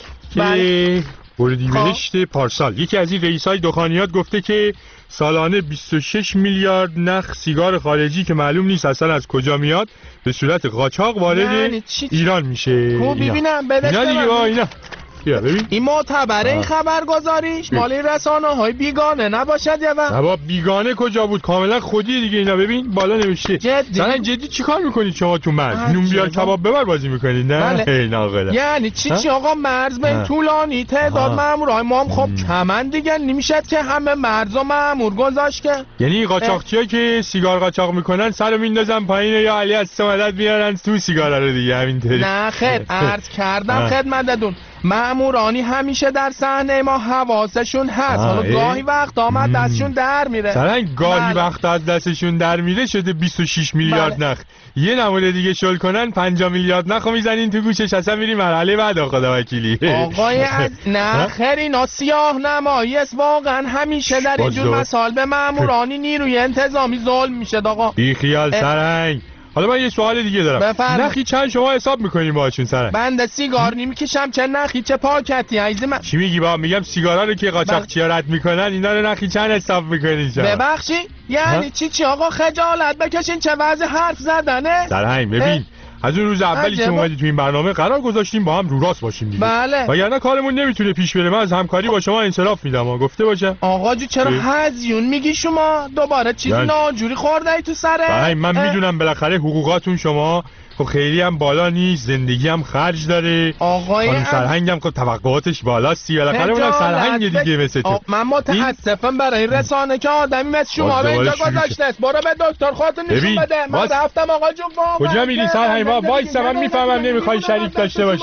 Speaker 4: که اردیبهشت پارسال یکی از این رئیسای دخانیات گفته که سالانه 26 میلیارد نخ سیگار خارجی که معلوم نیست اصلا از کجا میاد به صورت قاچاق وارد ایران میشه.
Speaker 10: خب ببینم
Speaker 4: اینا بیا ببین
Speaker 10: این معتبره این خبرگزاریش مال رسانه‌های بیگانه نباشد یا
Speaker 4: نه بیگانه کجا بود، کاملا خودی دیگه. اینا ببین بالا نوشته جدی چیکار میکنید شما تو مرز؟ نون بیار کباب ببر بازی میکنید نه؟
Speaker 10: بله. یعنی چی آقا مرز به طولانی تعداد مامورای ما خب کمن دیگه نمیشد که همه مرز و مامور گذاشت که.
Speaker 4: یعنی قاچاقچی‌ها که سیگار قاچاق میکنن سرو میندازن پایین یا علی از مدد میارن تو سیگارا رو دیگه همینطوری.
Speaker 10: نه خیر عرض کردم خدمتتون مامورانی همیشه در صحنه ما حواسشون هست. حالا گاهی وقت آمد دستشون در میره.
Speaker 4: سرنگ گاهی وقت از دستشون در میره شده 26 میلیارد نخ. یه نمونه دیگه شل کنن 5 میلیارد نخو میزنین تو گوشش، اصلا میری مرحله بعد خدا وکیلی.
Speaker 10: آقای نه خیر اینا سیاه نمایی است. واقعا همیشه در اینجور مسائل به مامورانی نیروی انتظامی ظلم میشه آقا.
Speaker 4: بی خیال سرنگ. حالا من یه سوال دیگه دارم. نخی چند شما حساب میکنیم باهاشون سرنگ؟
Speaker 10: بنده سیگار نمیکشم چه نخی چه پاکتی عزیز من.
Speaker 4: چی میگی با؟ میگم سیگارا رو که قاچاقچی‌ها رد میکنن اینا رو نخی چند حساب میکنین شما؟
Speaker 10: ببخشی یعنی چی آقا خجالت بکشین چه وضع حرف زدنه؟
Speaker 4: سرنگ ببین از اون روز اولی که اومدی تو این برنامه قرار گذاشتیم با هم رو راست باشیم دیگه.
Speaker 10: بله.
Speaker 4: وگرنه کارمون نمیتونه پیش بره. من از همکاری با شما انصراف میدم گفته باشم.
Speaker 10: آقا جو چرا هزیون میگی شما؟ دوباره چیزی ناجوری خورده ای تو سره؟
Speaker 4: بله من میدونم بالاخره حقوقاتون شما خب خیلی هم بالا نیست، زندگی هم خرج داره.
Speaker 10: آقای
Speaker 4: سرهنگ هم خب توقعاتش بالاستی. بالاخره اونم سرهنگ دیگه مثل تو.
Speaker 10: من متاسفم برای این رسانه که آدمی مثل شما رو اینجا گذاشته است. برو به دکتر خودتون نشون بده. من رفتم آقا جون.
Speaker 4: کجا میری سرهنگ؟ وایسا من میفهمم نمیخوای شریک داشته باشی.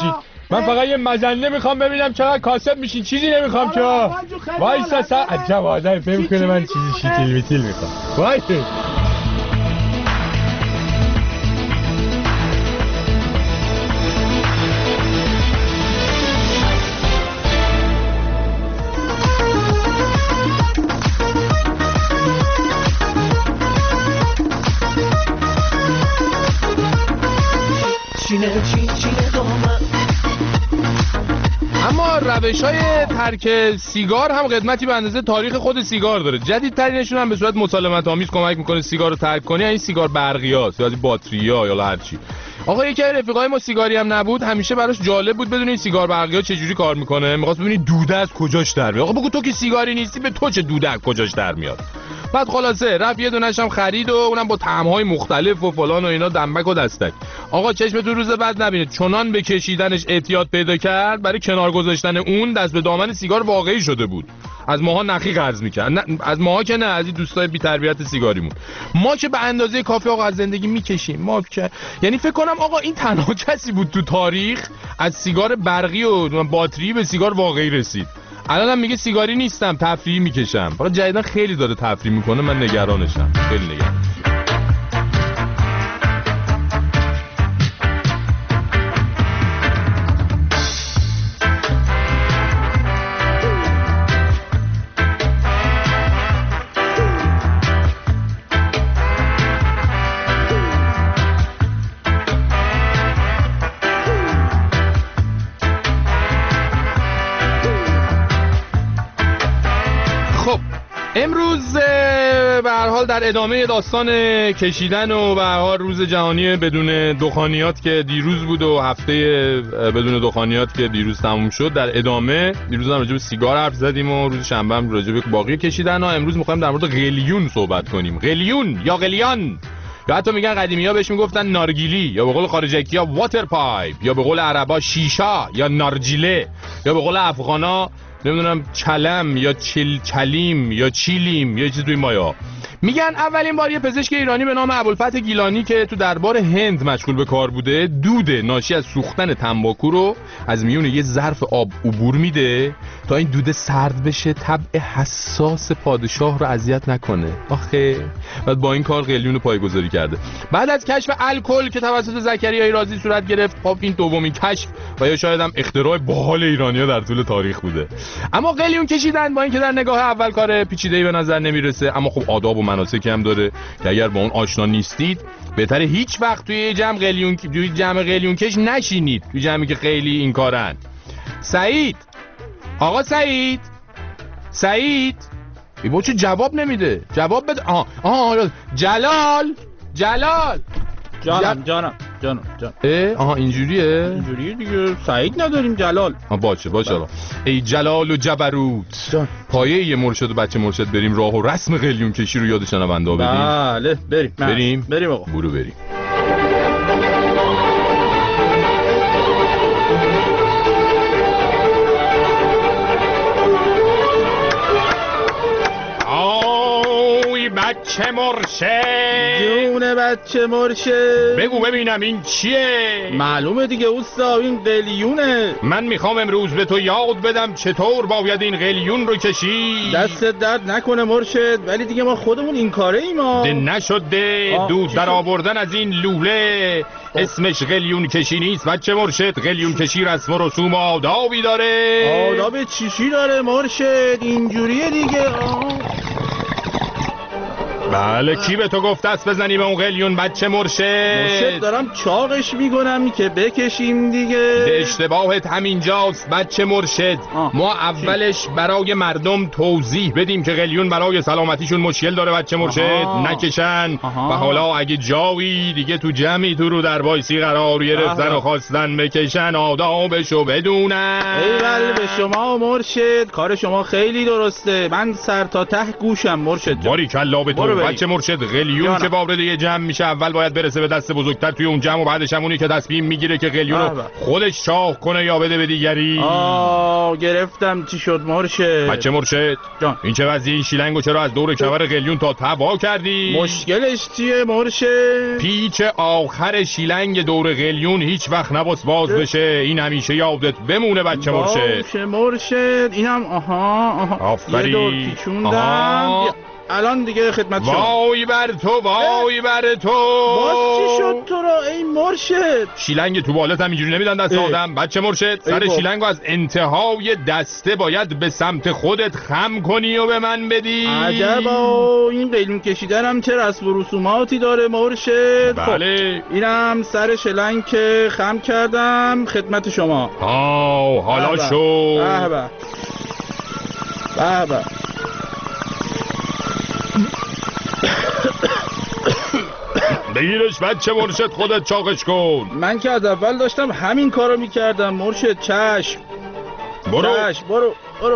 Speaker 4: من فقط یه مزنه میخوام ببینم چقدر کاسب میشین، چیزی نمیخوام که وایسا سا عجب آدم فهم کنه من چیزی شیتیل میتیل میخوام. وایسا
Speaker 2: اما روش‌های ترک سیگار هم قدمتی به اندازه تاریخ خود سیگار داره. جدیدترینشون هم به صورت مسالمت آمیز کمک میکنه سیگار رو ترک کنی، این سیگار برقیاست یا از باتری‌ها یا هر چی. آقا یکی از رفیقای ما سیگاری هم نبود، همیشه براش جالب بود بدون این سیگار برقی‌ها چه جوری کار میکنه. می‌خواست ببینی دوده از کجاش در میاد. آقا بگو تو که سیگاری نیستی به تو چه دوده از کجاش در میاد. بعد خلاصه رفت یه دونه‌ش هم خرید و اونم با طعم‌های مختلف و فلان و اینا، دنبک و دستک. آقا چشم تو روز بعد نبینه، چنان به کشیدنش اعتیاد پیدا کرد برای کنار گذاشتن اون دست به دامن سیگار واقعی شده بود. از ماها نخی قرض می‌کرد. نه از ماها که نه، از این دوستای بی تربیت سیگاریمون. ما که به اندازه کافی آقا از زندگی میکشیم. ما که یعنی فکر کنم آقا این تنها کسی بود تو تاریخ از سیگار برقی و باتری به سیگار واقعی رسید. الانم میگه سیگاری نیستم، تفریحی میکشم. حالا جدیدن خیلی داره تفریح میکنه، من نگرانشم، خیلی نگرانم. امروز به هر حال در ادامه داستان کشیدن و به هر حال روز جهانی بدون دخانیات که دیروز بود و هفته بدون دخانیات که دیروز تموم شد، در ادامه دیروز هم راجع به سیگار حرف زدیم و روز شنبه هم راجع به باقی کشیدن و امروز می‌خوایم در مورد قلیون صحبت کنیم. قلیون یا قلیان، یا حتی میگن قدیمی‌ها بهش میگفتن نارگیلی، یا به قول خارجکی‌ها واتر پایپ، یا به قول عربا شیشا یا نارجیله، یا به قول افغانا نمیدونم چلم یا چلیم یا چیلیم یا چیز توی مایا. میگن اولین بار یه پزشک ایرانی به نام ابوالفتح گیلانی که تو دربار هند مشغول به کار بوده، دود ناشی از سوختن تنباکو رو از میون یه ظرف آب عبور میده تا این دوده سرد بشه، طبع حساس پادشاه رو اذیت نکنه. آخه بعد با این کار قلیون رو پایه‌گذاری کرده. بعد از کشف الکل که توسط زکریای رازی صورت گرفت، خب این دومین کشف و یا شاید هم اختراع باحال ایرانی‌ها در طول تاریخ بوده. اما قلیون کشیدن با اینکه در نگاه اول کار پیچیده‌ای به نظر نمیرسه، اما خب آداب و مناسکی هم داره که اگر با اون آشنا نیستید بهتره هیچ وقت توی جمع قلیون کش نشینید، توی جمعی که خیلی این کارن. سعید، آقا سعید ای با چه جواب نمیده؟ جواب بده. جلال
Speaker 8: جانم
Speaker 2: اینجوریه
Speaker 8: دیگه. سعید نداریم، جلال.
Speaker 2: باشه آقا. ای جلال و جبروت، پایه یه مرشد و بچه مرشد، بریم راه و رسم قلیون کشی رو یاد شنونده ها بدیم.
Speaker 8: بله بریم آقا.
Speaker 2: برو بریم. بچه مرشد،
Speaker 8: جون بچه مرشد،
Speaker 2: بگو ببینم این چیه؟
Speaker 8: معلومه دیگه اوستا، این قلیونه.
Speaker 2: من میخوام امروز به تو یاد بدم چطور باید این قلیون رو کشید.
Speaker 8: دستت درد نکنه مرشد، ولی دیگه ما خودمون این کاره ایم.
Speaker 2: ده نشده دود در آوردن از این لوله اسمش قلیون کشی نیست بچه مرشد. قلیون کشی رسم و رسوم آدابی داره.
Speaker 8: آداب چیشی داره مرشد؟ اینجوریه دیگه.
Speaker 2: بله، کی به تو گفت دست بزنی به اون قلیون بچه مرشد؟
Speaker 8: دارم چاقش میکنم که بکشیم دیگه.
Speaker 2: اشتباهت همینجاست بچه مرشد. ما اولش برای مردم توضیح بدیم که قلیون برای سلامتیشون مشکل داره بچه مرشد، نکشن. و حالا اگه جایی دیگه تو جمعی تو رو در وایسی قرار گرفتن و خواستن بکشن، آدابشو بدونن.
Speaker 8: ایول به شما مرشد، کار شما خیلی درسته. من سر تا ته گوشم مرشد.
Speaker 2: باریکلا به تو. بچه مرشد، قلیون که وارد یه جمع میشه اول باید برسه به دست بزرگتر توی اون جمع و بعدش همونی که تصمیم میگیره که قلیون رو خودش چاق کنه یا بده به دیگری.
Speaker 8: گرفتم چی شد مرشد.
Speaker 2: بچه مرشد جان، این چه وضعیه؟ این شیلنگو چرا از دور کمر قلیون تا تبا کردی؟
Speaker 8: مشکلش چیه مرشد؟
Speaker 2: پیچ آخر شیلنگ دور قلیون هیچ وقت نباس باز بشه. این همیشه یادت بمونه بچه مرشد.
Speaker 8: مرشد اینم آها
Speaker 2: آفرین.
Speaker 8: یه دور پیچوندم الان دیگه خدمت شما.
Speaker 2: وای بر تو، وای بر تو.
Speaker 8: باز چی شد تو را ای مرشد؟
Speaker 2: شیلنگ تو بالت هم اینجوری نمیدن دست آدم بچه مرشد. سر شیلنگو از انتهای دسته باید به سمت خودت خم کنی و به من بدی.
Speaker 8: عجبا، این قلیون کشیدن هم چه رسم و رسوماتی داره مرشد.
Speaker 2: بله.
Speaker 8: خب اینم سر شیلنگ که خم کردم خدمت شما.
Speaker 2: حالا شو.
Speaker 8: بابا
Speaker 2: بگیرش بچه مرشد، خودت چاقش کن.
Speaker 8: من که از اول داشتم همین کارو میکردم مرشد. چشم برو.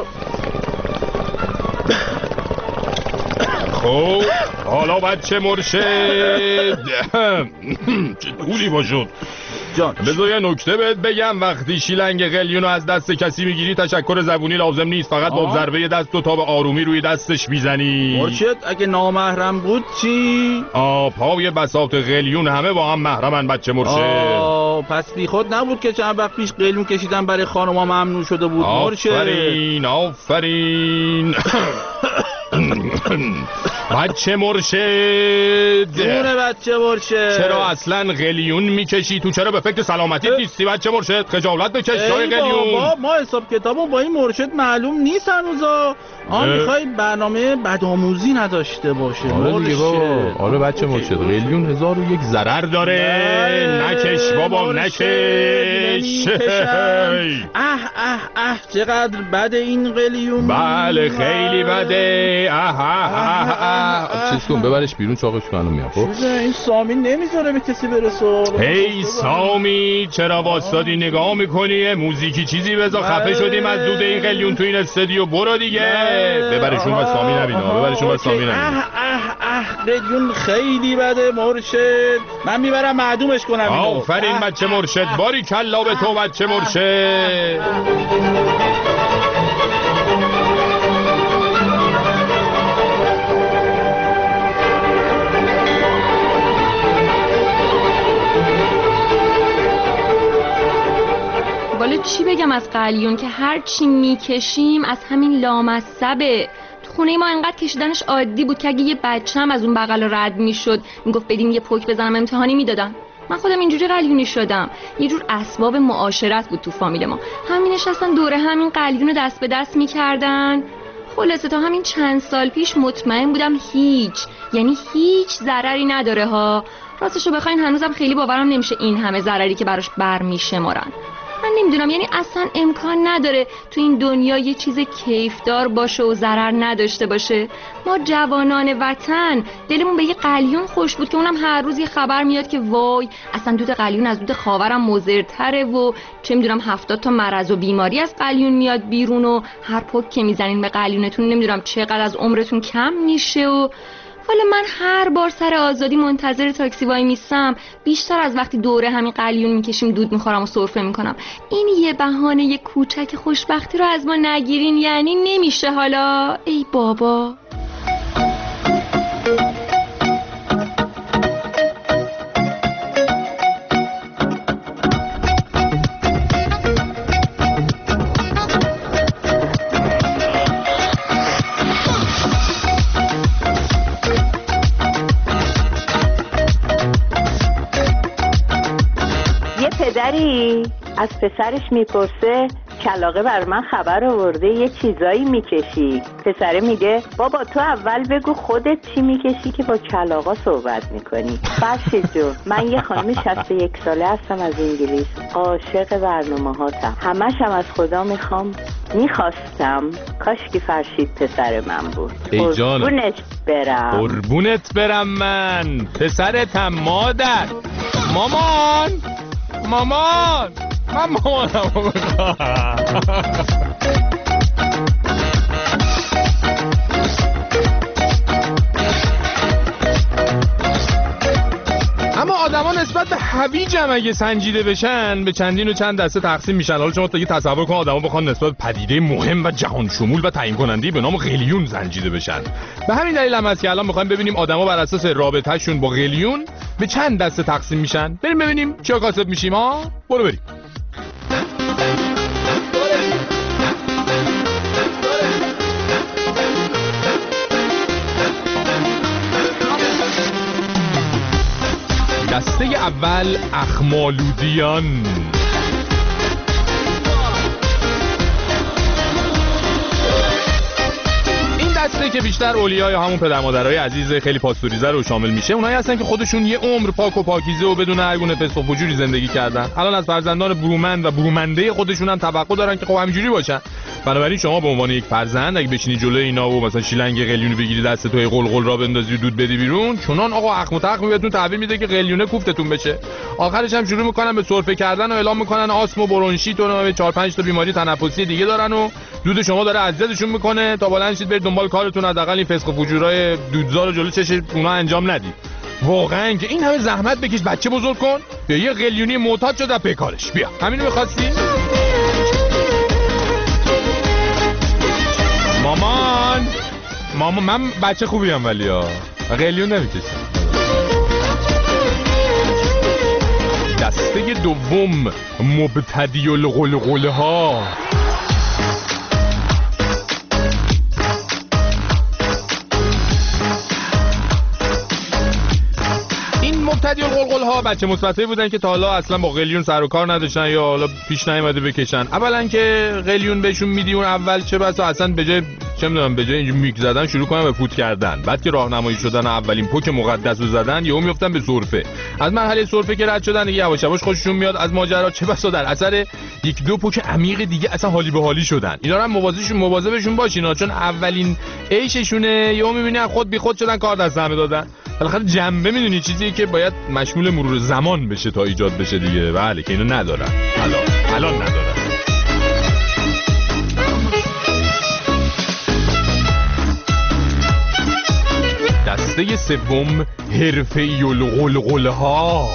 Speaker 2: خب حالا بچه مرشد چه طولی باشد
Speaker 8: جان.
Speaker 2: بذار یه نکته بهت بگم، وقتی شیلنگ قلیونو از دست کسی میگیری تشکر زبونی لازم نیست، فقط با ضربه دست و تا به آرومی روی دستش میزنی.
Speaker 8: مرشد اگه نامحرم بود چی؟
Speaker 2: پای بساط قلیون همه با هم محرمن بچه مرشد.
Speaker 8: پس بی خود نبود که چند وقت پیش قلیون کشیدن برای خانوما ممنوع شده بود مرشد.
Speaker 2: آفرین بچه مرشد.
Speaker 8: جونه بچه مرشد.
Speaker 2: چرا اصلا قلیون میکشی؟ تو چرا به فکر سلامتیت نیستی بچه مرشد؟ خجالت بکش جای قلیون.
Speaker 8: ما حساب کتابمون با این مرشد معلوم نیست هنوزا. میخوای برنامه بدآموزی نداشته باشه.
Speaker 2: آره دیگه بابا. آره بچه مرشد، قلیون 1001 ضرر داره. نکش بابا نکش.
Speaker 8: چقدر بده این قلیون.
Speaker 2: بله خیلی بده. چیز کن ببرش بیرون چاقش کنم میام. خب
Speaker 8: این سامی نمیذاره به کسی برسه.
Speaker 2: هی سامی چرا واسطادی نگاه میکنی؟ موزیکی چیزی بذار. خفه شدیم از دود این قلیون تو این استودیو. برو دیگه. ببرشون و سامی نبینه. ببرشون و سامی نبینه.
Speaker 8: قلیون خیلی بده مرشد. من میبرم معدومش کنم.
Speaker 2: آفرین بچه مرشد. باری کلا به تو بچه مرشد.
Speaker 14: والا چی بگم از قلیون که هر چی میکشیم از همین لامصبه. تو خونه ما انقدر کشیدنش عادی بود که اگه یه بچه‌م از اون بغل رد میشد میگفت بدیم یه پک بزنم امتحانی میدادم. من خودم اینجوری قلیونی شدم. یه جور اسباب معاشرت بود تو فامیل ما. همین نشستن دوره همین قلیون رو دست به دست میکردن. خلاصه تا همین چند سال پیش مطمئن بودم هیچ ضرری نداره ها. راستشو بخواین هنوزم خیلی باورم نمیشه این همه ضرری که براش برمیشمارن. من نمیدونم، یعنی اصلا امکان نداره تو این دنیا یه چیز کیفدار باشه و ضرر نداشته باشه. ما جوانان وطن دلمون به یه قلیون خوش بود که اونم هر روز یه خبر میاد که وای اصلا دود قلیون از دود خاورم مضرتره و چه میدونم 70 تا مرض و بیماری از قلیون میاد بیرون و هر پک که میزنین به قلیونتون نمیدونم چقدر از عمرتون کم میشه. و والا من هر بار سر آزادی منتظر تاکسی وای میستم بیشتر از وقتی دوره همین قلیون میکشیم دود میخورم و سرفه میکنم. این یه بهانه کوچک خوشبختی رو از ما نگیرین یعنی نمیشه حالا. ای بابا.
Speaker 13: پدری از پسرش میپرسه کلاغه بر من خبر آورده یه چیزایی میکشی. پسره میگه بابا تو اول بگو خودت چی میکشی که با کلاغا صحبت میکنی. فرشید جون، من یه خانم 61 ساله هستم از انگلیس. عاشق برنامه هاتم. همش هم از خدا میخواستم کاش که فرشید پسر من بود.
Speaker 2: ای جانم
Speaker 13: قربونت
Speaker 2: برم من پسرتم. مادر مامان من مامانم رو هویجم اگه سنجیده بشن به چندین و چند دسته تقسیم میشن. حالا شما دیگه تصور کن آدما بخوان نسبت پدیده مهم و جهان شمول و تعیین کننده به نام قلیون سنجیده بشن. به همین دلیل هم هست که الان میخوایم ببینیم آدما بر اساس رابطه‌شون با قلیون به چند دسته تقسیم میشن. بریم ببینیم چیا کاسب میشیم ها. برو بریم. دسته اول اخمالودیان. این دسته که بیشتر اولیای همون پدر مادرای عزیز خیلی پاستوریزه رو شامل میشه. اونایی هستن که خودشون یه عمر پاک و پاکیزه و بدون هر گونه فسق و فجوری زندگی کردن. الان از فرزندان برومند و برومنده خودشون هم توقع دارن که خب همینجوری باشن. بنابراین شما به عنوان یک فرزند اگه بشینی جلوی اینا و مثلا شیلنگ قلیونی بگیری دست توی قلقل را بندازی و دود بدی بیرون، چنان آقا اخم و تخم بهتون تحویل میده که قلیونه کوفتتون بشه. آخرش هم شروع میکنن به سرفه کردن و اعلام میکنن آسم و برونشیت و 4-5 تا بیماری تنفسی دیگه دارن و دود شما داره اذیتشون میکنه تا بلند شید برید دنبال کارتون، حداقل این فسق و فجورای دودزار رو جلو چش اونا انجام ندید. واقعا که این همه زحمت بکش بچه بزرگ کن یا یه قلیونی معتاد شده پیکارش. بیا همینو می‌خواستی؟ مامان من بچه خوبیم ولی قلیون نمیکشم. دسته دوم مبتدی القلقله ها. مبتدی القلقله ها بچه مثبتایی بودن که تا حالا اصلا با قلیون سر و کار نداشتن یا حالا پیش نیومده بکشن. اولا که قلیون بهشون میدی اون اول چه بسا اصلا به جای اینجوری میک زدن شروع کنن به فوت کردن. بعد که راهنمایی شدن اولین پوک مقدس رو زدن یهو میافتن به سرفه. از مرحله سرفه که رد شدن دیگه یواش یواش خوششون میاد از ماجرا، چه بسا در اثر یک دو پوک عمیق دیگه اصلا حالی به حالی شدن. اینا هم مواظبشون باشین چون اولین عیششونه. یهو میبینی خود بی خود شدن کار دست همه دادن. بالاخره جنبه میدونی چیزیه که باید مشمول مرور زمان بشه تا ایجاد بشه دیگه. بله که اینو ندارن الان ندارن. دسته سوم حرفه‌ای القلقله ها.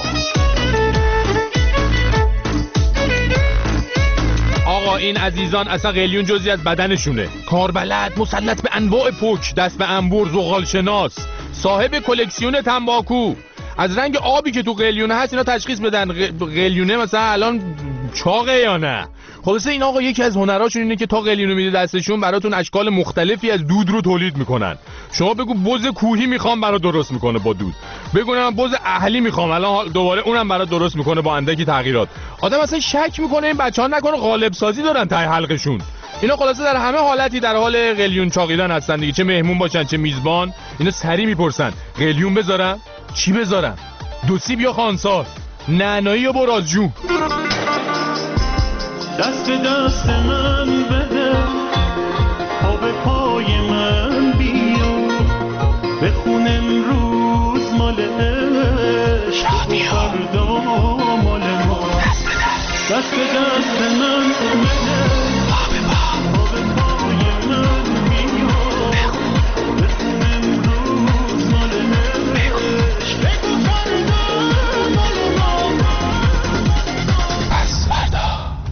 Speaker 2: آقا این عزیزان اصلا قلیون جزئی از بدنشونه. کاربلد، مسلط به انواع پوک، دست به انبور، زغال شناس، صاحب کلکسیون تنباکو. از رنگ آبی که تو قلیونه هست اینا تشخیص بدن قلیونه مثلا الان چاقه یا نه. خلاصه این آقا یکی از هنراشون اینه که تا قلیونو میده دستشون براتون اشکال مختلفی از دود رو تولید میکنن. شما بگو بز کوهی میخوام برات درست میکنه با دود، بگو من بز اهلی میخوام الان دوباره اونم برات درست میکنه با اندکی تغییرات. آدم اصلا شک میکنه این بچه‌ها نکنه غالب سازی دارن ته حلقشون. اینا خلاصه در همه حالتی در حال قلیون چاقیدن هستن دیگه، چه مهمون باشن چه میزبان. اینا سری میپرسن قلیون بذارم؟ چی بذارم؟ دو سیب یا خانسار؟ نعنایی یا برازجو؟
Speaker 7: دست دست من بده، پا به پای من بیا، بخون امروز مال عشق، فردا مال ما. دست دست من بده، پا به پای من بیا، بخون امروز مال عشق، فردا مال ما. پس فردا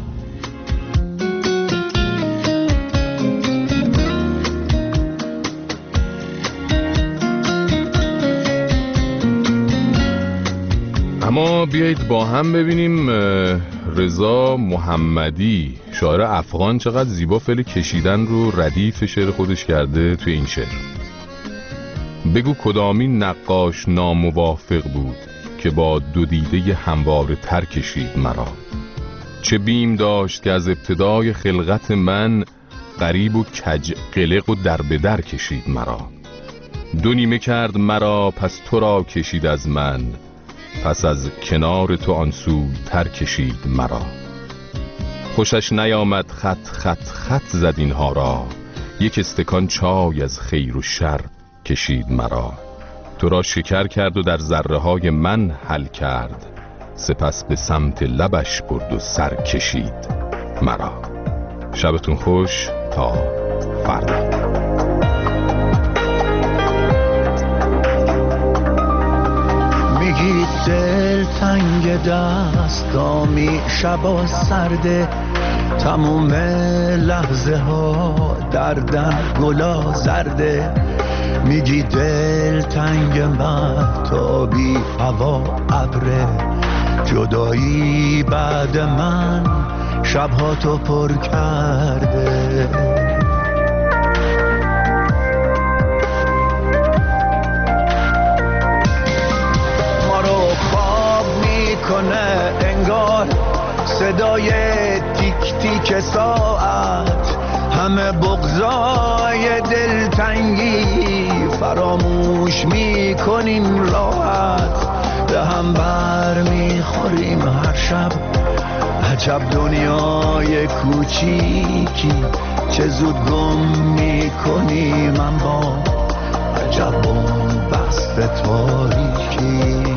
Speaker 2: اما بیایید با هم ببینیم رضا محمدی شاعر افغان چقدر زیبا فعل کشیدن رو ردیف شعر خودش کرده توی این شعر. بگو کدامین نقاش ناموافق بود که با دو دیده همواره تر کشید مرا. چه بیم داشت که از ابتدای خلقت من غریب و کج قلق و در به در کشید مرا. دو نیمه کرد مرا پس تو را کشید از من، پس از کنار تو آن سوی تر کشید مرا. خوشش نیامد خط خط خط زد اینها را، یک استکان چای از خیر و شر کشید مرا. تو را شکر کرد و در ذره های من حل کرد، سپس به سمت لبش برد و سر کشید مرا. شبتون خوش تا فردا.
Speaker 15: میگی دل تنگ دستامی شبا سرده تموم لحظه ها دردن گلا زرده میگی دل تنگ مهتابی هوا ابره جدایی بعد من شبها تو پر کرده ما رو خواب میکنه انگار صدای تیک تیک ساعت همه بغضای دلتنگی فراموش میکنیم راحت به هم بر میخوریم هر شب عجب دنیای کوچیکی چه زود گم میکنیم اما عجب بست تاریکی